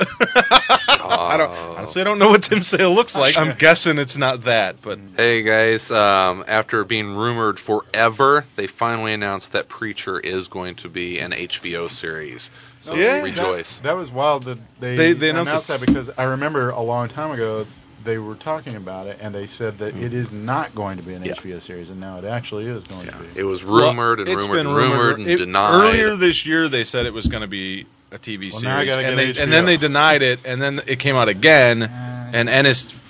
I don't honestly I don't know what Tim Sale looks like. I'm guessing it's not that, but Hey guys, um, after being rumored forever, they finally announced that Preacher is going to be an H B O series. So Yeah. rejoice. That, that was wild that they, They- they announced announced it. that because I remember a long time ago they were talking about it and they said that it is not going to be an Yeah. H B O series, and now it actually is going to be. It was rumored and Well, it's rumored been and rumored and It- denied. Earlier this year, they said it was going to be a T V Well, now I series, gotta and, get they, H B O. and then they denied it, and then it came out again, and Ennis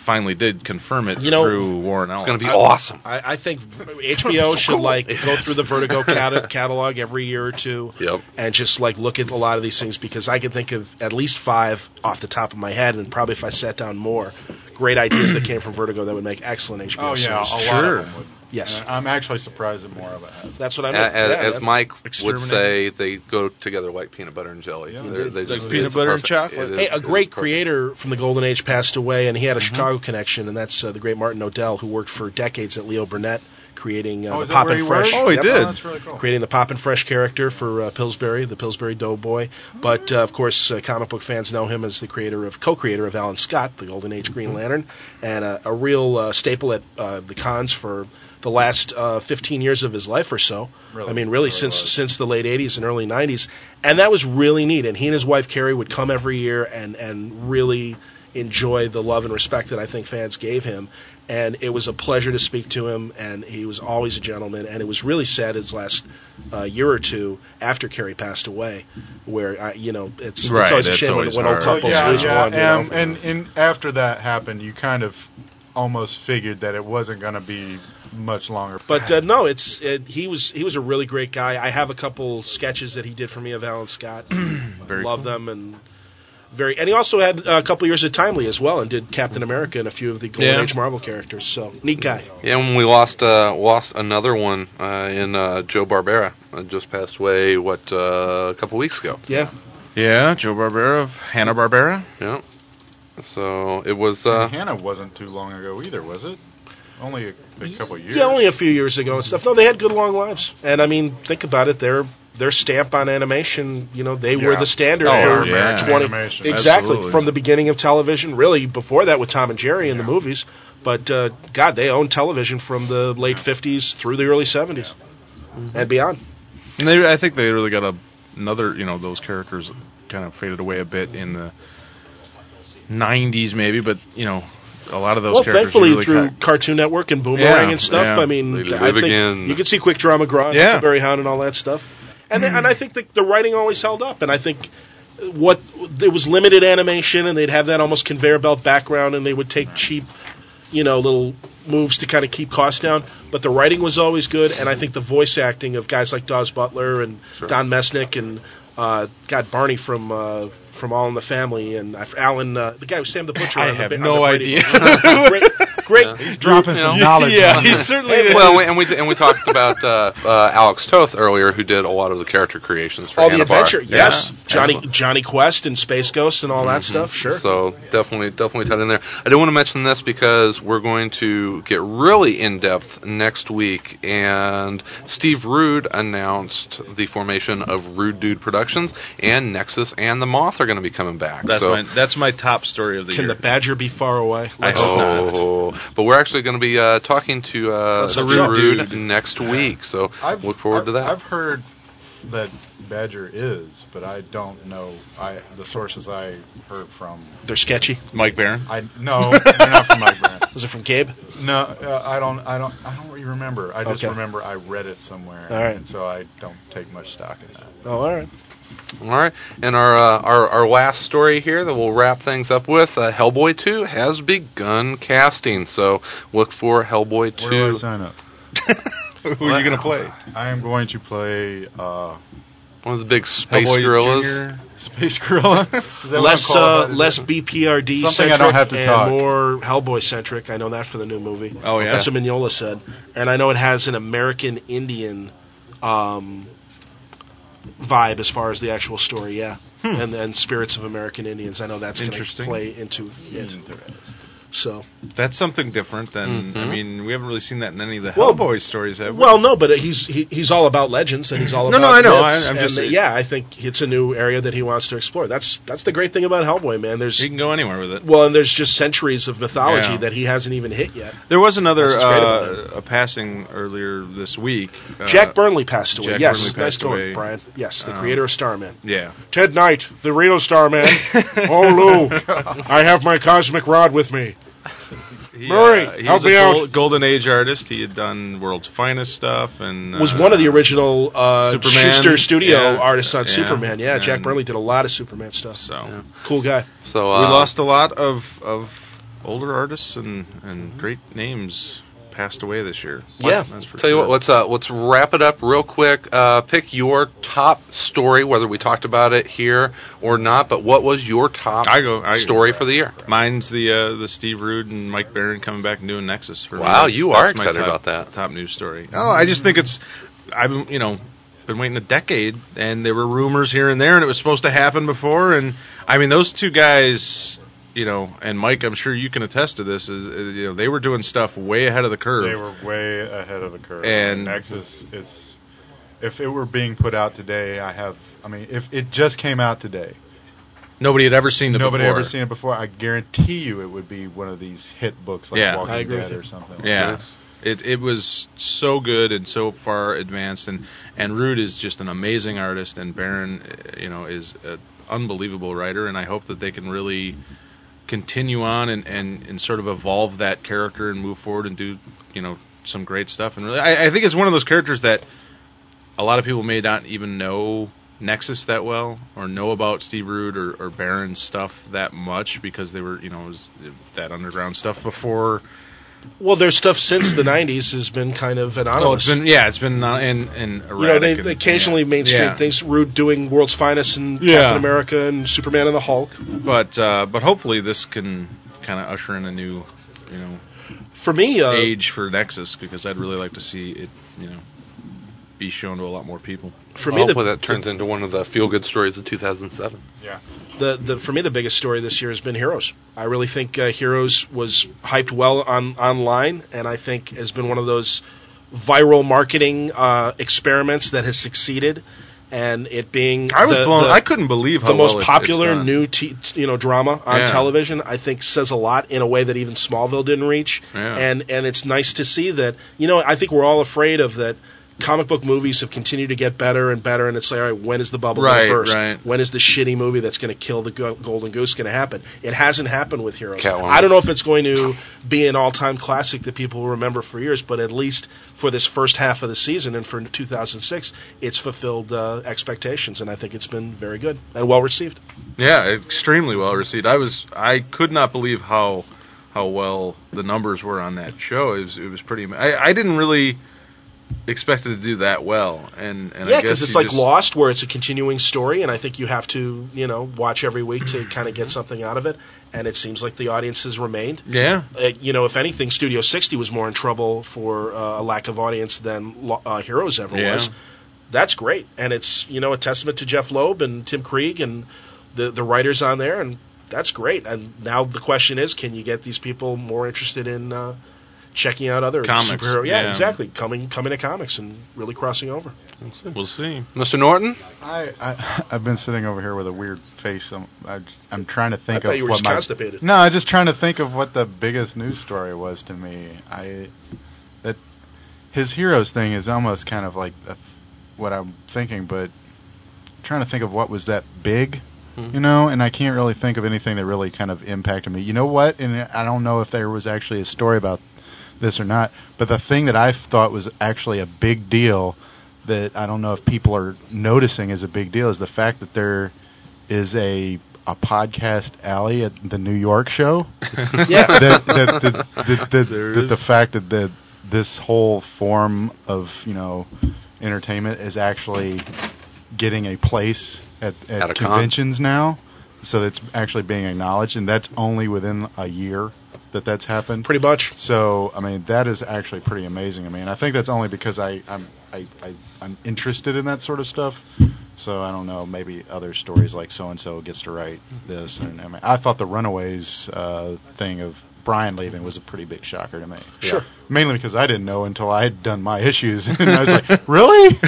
finally did confirm it You know, through Warren Ellis. It's going to be awesome. I, I think H B O should like go through the Vertigo cat- catalog every year or two, Yep. and just like look at a lot of these things, because I can think of at least five off the top of my head, and probably if I sat down more, great ideas that came from Vertigo that would make excellent H B O Oh yeah, series. a lot Sure. of them would. Yes. And I'm actually surprised that more of it has. That's what I A- mean. As, Yeah, as that- Mike would Exterminator. say, they go together like peanut butter and jelly. Yeah. They're- they Like just- peanut it's butter and perfect- chocolate. it Hey, is- a it is great perfect. creator from the Golden Age passed away, and he had a Mm-hmm. Chicago connection, and that's uh, the great Martin Odell, who worked for decades at Leo Burnett, creating uh, Oh, the is that Pop where and he Fresh. worked? Oh, he Yep. did. Oh, that's really cool. Creating the Pop and Fresh character for uh, Pillsbury, the Pillsbury Doughboy. But, uh, of course, uh, comic book fans know him as the creator of, co-creator of Alan Scott, the Golden Age Green Lantern, and uh, a real uh, staple at uh, the cons for the last uh, fifteen years of his life or so. Really? I mean, really, Really since was. since the late eighties and early nineties. And that was really neat. And he and his wife, Carrie, would come every year and, and really enjoy the love and respect that I think fans gave him. And it was a pleasure to speak to him, and he was always a gentleman. And it was really sad his last uh, year or two after Carrie passed away, where, I, you know, it's, Right, it's always a that's shame when, always when old hard. couples yeah, lose yeah, one. You and, know? and and after that happened, you kind of almost figured that it wasn't going to be much longer. But uh, no, it's it, he was he was a really great guy. I have a couple sketches that he did for me of Alan Scott. Very Love cool. them, and very and he also had a couple years at Timely as well, and did Captain America and a few of the Golden Yeah. Age Marvel characters. So neat guy. Yeah, when we lost uh, lost another one uh, in uh, Joe Barbera, uh, just passed away. What uh, a couple weeks ago? Yeah, Yeah, Joe Barbera of Hanna-Barbera. Yeah. So it was. And Uh, Hannah wasn't too long ago either, was it? Only a, a couple of years. yeah, only a few years ago and stuff. No, they had good long lives, and I mean, think about it. Their their stamp on animation, you know, they were Yeah. the standard Oh, for yeah. twenty Animation. exactly Absolutely. from the beginning of television. Really, before that with Tom and Jerry in the movies. But uh, God, they owned television from the late fifties through the early seventies and beyond. And they, I think they really got a, another, you know, those characters kind of faded away a bit in the nineties maybe, but, you know, a lot of those Well, characters thankfully really through kind Cartoon Network and Boomerang Yeah, and stuff. yeah. I mean, They I live think again. you could see Quick Draw McGraw, Yeah. Huckleberry Hound, and all that stuff. And they, and I think the, the writing always held up. And I think what there was limited animation, and they'd have that almost conveyor belt background, and they would take cheap, you know, little moves to kind of keep costs down. But the writing was always good, and I think the voice acting of guys like Dawes Butler and Sure. Don Mesnick and uh, God Barney from uh, from All in the Family, and uh, Alan, uh, the guy who Sam the Butcher. I on the, have Ba- on no the Brady idea. Bunch. great, great. Yeah. He's dropping You some know? knowledge. Yeah, on he us. certainly is. well, we, and we and we talked about uh, uh, Alex Toth earlier, who did a lot of the character creations for All the Hanna-Barbera. adventure, yes. Yeah. Johnny Excellent. Johnny Quest and Space Ghost and all that Mhm. stuff, sure. So definitely, definitely tied in there. I do want to mention this because we're going to get really in depth next week, and Steve Rude announced the formation of Rude Dude Productions, and Nexus and the Moth are going to be coming back. That's so, my that's my top story of the Can year. the Badger be far away? I hope not. Oh, but we're actually going to be uh, talking to uh, Let's Steve go. Rude Dude. next week, so I've, look forward I've, to that. I've heard that Badger is, but I don't know. I the sources I heard from. They're sketchy. Mike Barron. I no, they're not from Mike Brand. Was it from Gabe? No, uh, I don't. I don't. I don't really remember. I just Okay. remember I read it somewhere, All right. and so I don't take much stock in that. Oh, all right. All right, and our, uh, our our last story here that we'll wrap things up with, uh, Hellboy two has begun casting, so look for Hellboy Where do I two. sign up? Who are you going to play? I am going to play uh, One of the big space Hellboy gorillas. Junior? Space Gorilla. Is that what Less I'm uh, called? less B P R D Something I centric don't have to and talk. more Hellboy centric. I know that for the new movie. Oh, yeah? That's what Mignola said. And I know it has an American Indian um, vibe as far as the actual story, yeah. And and spirits of American Indians. I know that's going to Interesting. play into it. So That's something different than, I Mhm. mean, we haven't really seen that in any of the Well- Hellboy stories, have we? Well, no, but he's he, he's all about legends, and he's all No, about no, I know. myths, I- I'm and, just- uh, yeah, I think it's a new area that he wants to explore. That's that's the great thing about Hellboy, man. There's He can go anywhere with it. well, and there's just centuries of mythology Yeah. that he hasn't even hit yet. There was another That's what's great about uh, a passing earlier this week. Uh, Jack Burnley passed away. Jack yes, Burnley nice passed going, away. Brian. Yes, the Um, creator of Starman. Yeah. Ted Knight, the Reno Starman. oh, Lou, I have my cosmic rod with me. He, Murray, uh, he help was me a out. gol- Golden Age artist. He had done World's Finest stuff and uh, Was one of the original uh, Superman, Schuster Studio yeah, artists on yeah, Superman. Yeah, Jack and- Burnley did a lot of Superman stuff. So Cool guy. So uh, we lost a lot of of older artists and, and great names passed away this year. Yeah. That's for Tell you sure. what, let's uh, let's wrap it up real quick. Uh, pick your top story, whether we talked about it here or not. But what was your top I go, I story for the year? Mine's the uh, the Steve Rude and Mike Barron coming back and doing Nexus for me. Wow, That's- you are that's my excited top- about that. Top news story. Oh, I just think it's I've been, you know been waiting a decade, and there were rumors here and there, and it was supposed to happen before. And I mean, those two guys, you know, and Mike, I'm sure you can attest to this. Is, is you know they were doing stuff way ahead of the curve. They were way ahead of the curve. And- Nexus is, if it were being put out today, I have, I mean, if it just came out today, Nobody had ever seen it nobody before. ever seen it before, I guarantee you it would be one of these hit books like Yeah. Walking I agree Dead with or you. something. Yeah. Like this. It it was so good and so far advanced, and, and Rude is just an amazing artist, and Barron, uh, you know, is an unbelievable writer, and I hope that they can really continue on and, and, and sort of evolve that character and move forward and do, you know, some great stuff. And really, I, I think it's one of those characters that a lot of people may not even know Nexus that well, or know about Steve Rude or, or Barron's stuff that much, because they were, you know, it was that underground stuff before. Well, their stuff since the nineties has been kind of anonymous. Well, it's been yeah, it's been uh, in in erratic. you know, they, and- they occasionally yeah. mainstream Yeah. things. Rude doing World's Finest and Yeah. Captain America and Superman and the Hulk. But uh, but hopefully this can kind of usher in a new, you know, For me, uh, age for Nexus, because I'd really like to see it, you know, be shown to a lot more people. for me, the, Hopefully that turns into one of the feel-good stories of two thousand seven. Yeah. the, the for me the biggest story this year has been Heroes. I really think uh, Heroes was hyped well on online, and I think has been one of those viral marketing uh, experiments that has succeeded. And it being I was the, blown. the, I couldn't believe how the most well it- popular it's done. new t- you know drama on Yeah. television, I think says a lot in a way that even Smallville didn't reach. Yeah. And and it's nice to see that. You know, I think we're all afraid of that. Comic book movies have continued to get better and better, and it's like, all right, when is the bubble Right, going to burst? right. When is the shitty movie that's going to kill the go- golden goose going to happen? It hasn't happened with Heroes. Catwoman. I don't know if it's going to be an all-time classic that people will remember for years, but at least for this first half of the season and for two thousand six, it's fulfilled uh, expectations, and I think it's been very good and well received. Yeah, extremely well received. I was I could not believe how how well the numbers were on that show. It was it was pretty. I, I didn't really expect it to do that well, and and Yeah, I guess because it's you like just- Lost, where it's a continuing story, and I think you have to, you know, watch every week to kind of get something out of it. And it seems like the audience has remained. Yeah, Uh, you know, if anything, Studio sixty was more in trouble for uh, a lack of audience than Lo- uh, Heroes ever Yeah. was. That's great, and it's, you know, a testament to Jeff Loeb and Tim Krieg and the the writers on there, and that's great. And now the question is, can you get these people more interested in uh, checking out other Comics, superhero? Yeah, yeah. exactly. Coming coming to comics and really crossing over. we'll see. Mister Norton? I, I I've been sitting over here with a weird face. I'm I, I'm trying to think I thought of you were what just my constipated. no. I'm just trying to think of what the biggest news story was to me. I that his Heroes thing is almost kind of like a, what I'm thinking, but I'm trying to think of what was that big, Hmm. you know. And I can't really think of anything that really kind of impacted me. You know what? And I don't know if there was actually a story about this or not, but the thing that I thought was actually a big deal that I don't know if people are noticing as a big deal is the fact that there is a a podcast alley at the New York show. Yeah. that, that, that, that, that, There that is. the fact that the, this whole form of, you know, entertainment is actually getting a place at, at, At a con. conventions now, so it's actually being acknowledged, and that's only within a year that that's happened. Pretty much. So, I mean, that is actually pretty amazing. I mean, I think that's only because I, I'm I, I, I'm interested in that sort of stuff. So I don't know, maybe other stories like so and so gets to write this. And I mean, I thought the Runaways uh, thing of Brian leaving was a pretty big shocker to me. Sure. Mainly because I didn't know until I had done my issues, and I was like, "Really?"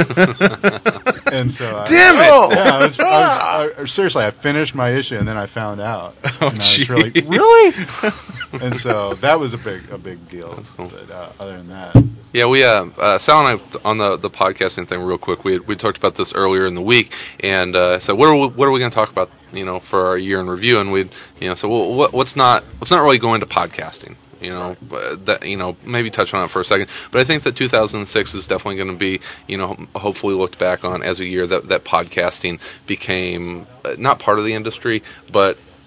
and so, I, Damn it! Yeah, I was, I was, I, seriously, I finished my issue, and then I found out. Oh, and I was really, gee. really? And so that was a big, a big deal. That's cool. But uh, other than that, Yeah, we uh, uh, Sal and I on the the podcasting thing real quick. We had, we talked about this earlier in the week, and uh, so what are we, what are we going to talk about? You know, for our year in review, and we, you know, so well, what, what's not what's not really going to podcasting. You know, but that you know, maybe touch on it for a second. But I think that two thousand six is definitely going to be, you know, hopefully looked back on as a year that that podcasting became uh, not part of the industry, but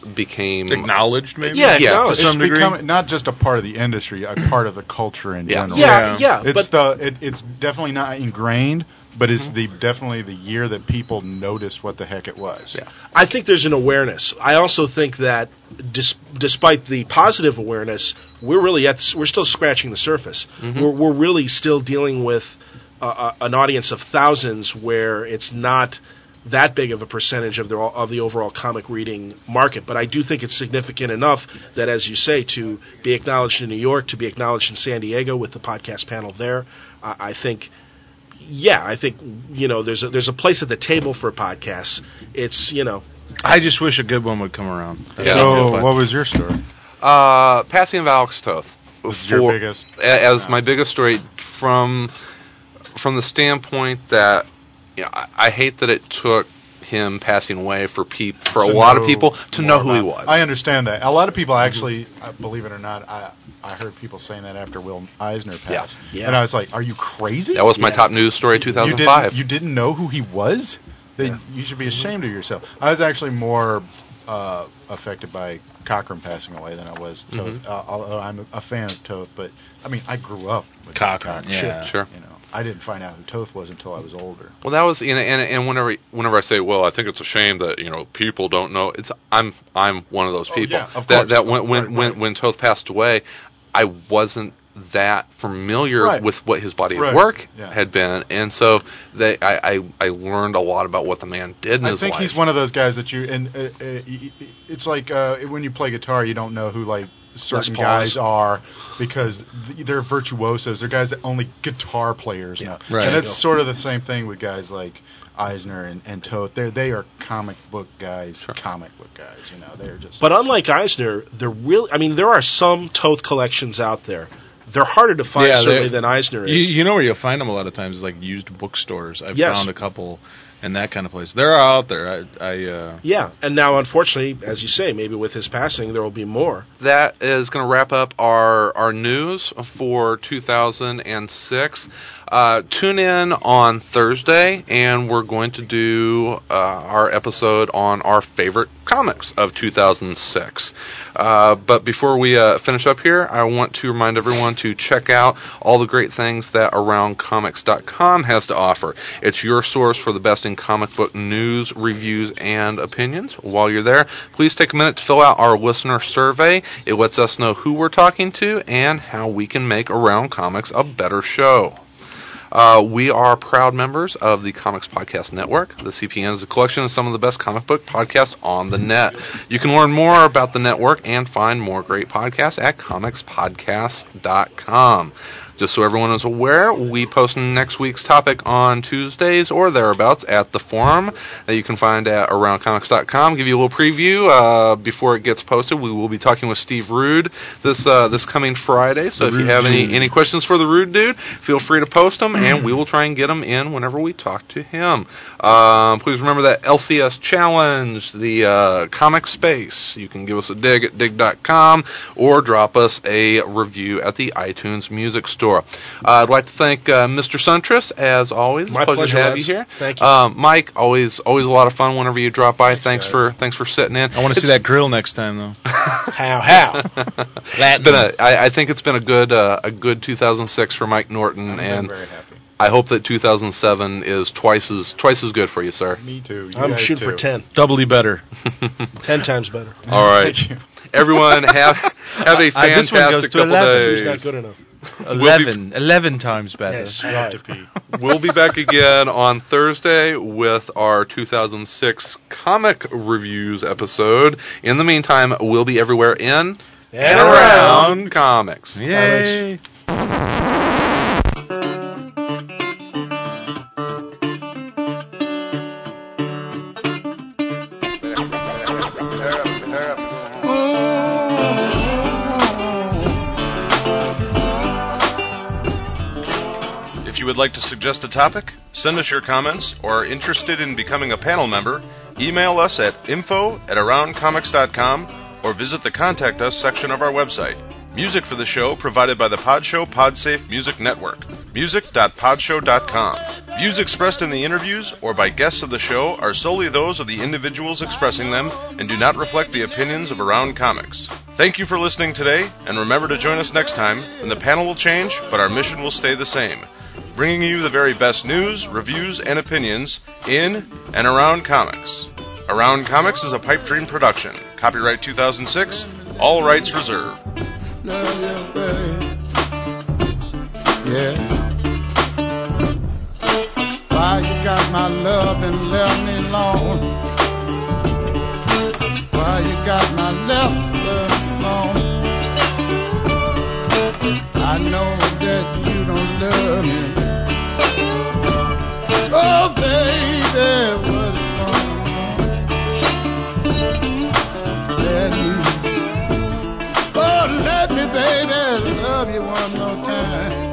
became Acknowledged, maybe? Yeah, Yeah, acknowledged. to some It's degree. become not just a part of the industry, a part of the culture in Yeah. general. Yeah, yeah, It's but the it, it's definitely not ingrained, but it's the definitely the year that people noticed what the heck it was. Yeah. I think there's an awareness. I also think that dis- despite the positive awareness, we're really at we're still scratching the surface. Mm-hmm. We're we're really still dealing with uh, uh, an audience of thousands where it's not that big of a percentage of the of the overall comic reading market. But I do think it's significant enough that, as you say, to be acknowledged in New York, to be acknowledged in San Diego with the podcast panel there, I, I think. Yeah, I think you know there's a, there's a place at the table for podcasts. It's you know I just wish a good one would come around. That's Yeah. all. So, But- what was your story? Uh, Passing of Alex Toth Was your for- biggest? a- as my biggest story from from the standpoint that you know I, I hate that it took him passing away for peop, for a To lot of know people to more know who he about- was. I understand that. A lot of people actually, uh, believe it or not, I I heard people saying that after Will Eisner passed, Yeah. and I was like, "Are you crazy? that was my Yeah. top news story, two you thousand didn't five. you didn't know who he was? Then you should be ashamed of yourself." I was actually more uh, affected by Cochran passing away than I was Toth. Mhm. Uh, although I'm a fan of Toth, but I mean, I grew up with Cochran, yeah. Sure. You know, I didn't find out who Toth was until I was older. Well, that was, and, and and whenever whenever I say, well, I think it's a shame that you know people don't know. It's I'm I'm one of those Oh, people yeah, of that course. that when Right, when right. when when Toth passed away, I wasn't that familiar Right. with what his body of Right. work Yeah. had been, and so they I, I I learned a lot about what the man did in I his think life. he's one of those guys that you and uh, uh, y- y- it's like uh, when you play guitar, you don't know who like certain Les Pauls. guys are because th- they're virtuosos. They're guys that only guitar players know. Right. And it's sort of the same thing with guys like Eisner and, and Toth. They they are comic book guys, comic book guys. You know, they're just. But unlike Eisner, they're really. I mean, there are some Toth collections out there. They're harder to find Yeah, certainly they're- than Eisner You, is. you know where you'll find them a lot of times is like used bookstores. I've Yes. found a couple in that kind of place. They're out there. I, I uh, Yeah, and now unfortunately, as you say, maybe with his passing, there will be more. That is going to wrap up our, our news for two thousand six. Uh, tune in on Thursday, and we're going to do uh, our episode on our favorite comics of two thousand six. Uh, but before we uh, finish up here, I want to remind everyone to check out all the great things that around comics dot com has to offer. It's your source for the best in comic book news, reviews, and opinions. While you're there, please take a minute to fill out our listener survey. It lets us know who we're talking to and how we can make Around Comics a better show. Uh, we are proud members of the Comics Podcast Network. The C P N is a collection of some of the best comic book podcasts on the net. You can learn more about the network and find more great podcasts at comics podcast dot com. Just so everyone is aware, we post next week's topic on Tuesdays or thereabouts at the forum that you can find at around comics dot com. Give you a little preview uh, before it gets posted. We will be talking with Steve Rude this uh, this coming Friday. So if you have any, any questions for the Rude Dude, feel free to post them, and we will try and get them in whenever we talk to him. Um, please remember that L C S Challenge, the uh, comic space. You can give us a dig at dig dot com or drop us a review at the iTunes Music Store. Uh, I'd like to thank uh, Mister Suntress, as always. My It's a pleasure, pleasure, to have lads. you here. Thank you. Um, Mike, always always a lot of fun whenever you drop by. Thanks for thanks for sitting in. I want to see that grill next time, though. How how? It's been a, I, I think it's been a good uh, a good two thousand six for Mike Norton, I've and been very happy. I hope that two thousand seven is twice as twice as good for you, sir. Me too. You I'm guys shooting too. for ten. Doubly better. Ten times better. All right, Thank you. everyone, have have a Uh, this one goes fantastic to couple eleven. days. Two's not good enough. eleven. eleven times better. Yes, I have to pee. We'll be back again on Thursday with our two thousand six comic reviews episode. In the meantime, we'll be everywhere in And around comics. Yay. If you would like to suggest a topic, send us your comments, or are interested in becoming a panel member, email us at info at around comics dot com or visit the Contact Us section of our website. Music for the show provided by the Podshow Podsafe Music Network. music dot podshow dot com. Views expressed in the interviews or by guests of the show are solely those of the individuals expressing them and do not reflect the opinions of Around Comics. Thank you for listening today, and remember to join us next time, and the panel will change, but our mission will stay the same. Bringing you the very best news, reviews, and opinions in and around comics. Around Comics is a Pipe Dream production. Copyright two thousand six, all rights reserved. Love you, baby. Yeah. Why you got my love and left me alone? Why you got my love alone? I know that you don't love me. Oh, baby, what is going on? Let me, oh, let me, baby, love you one more time.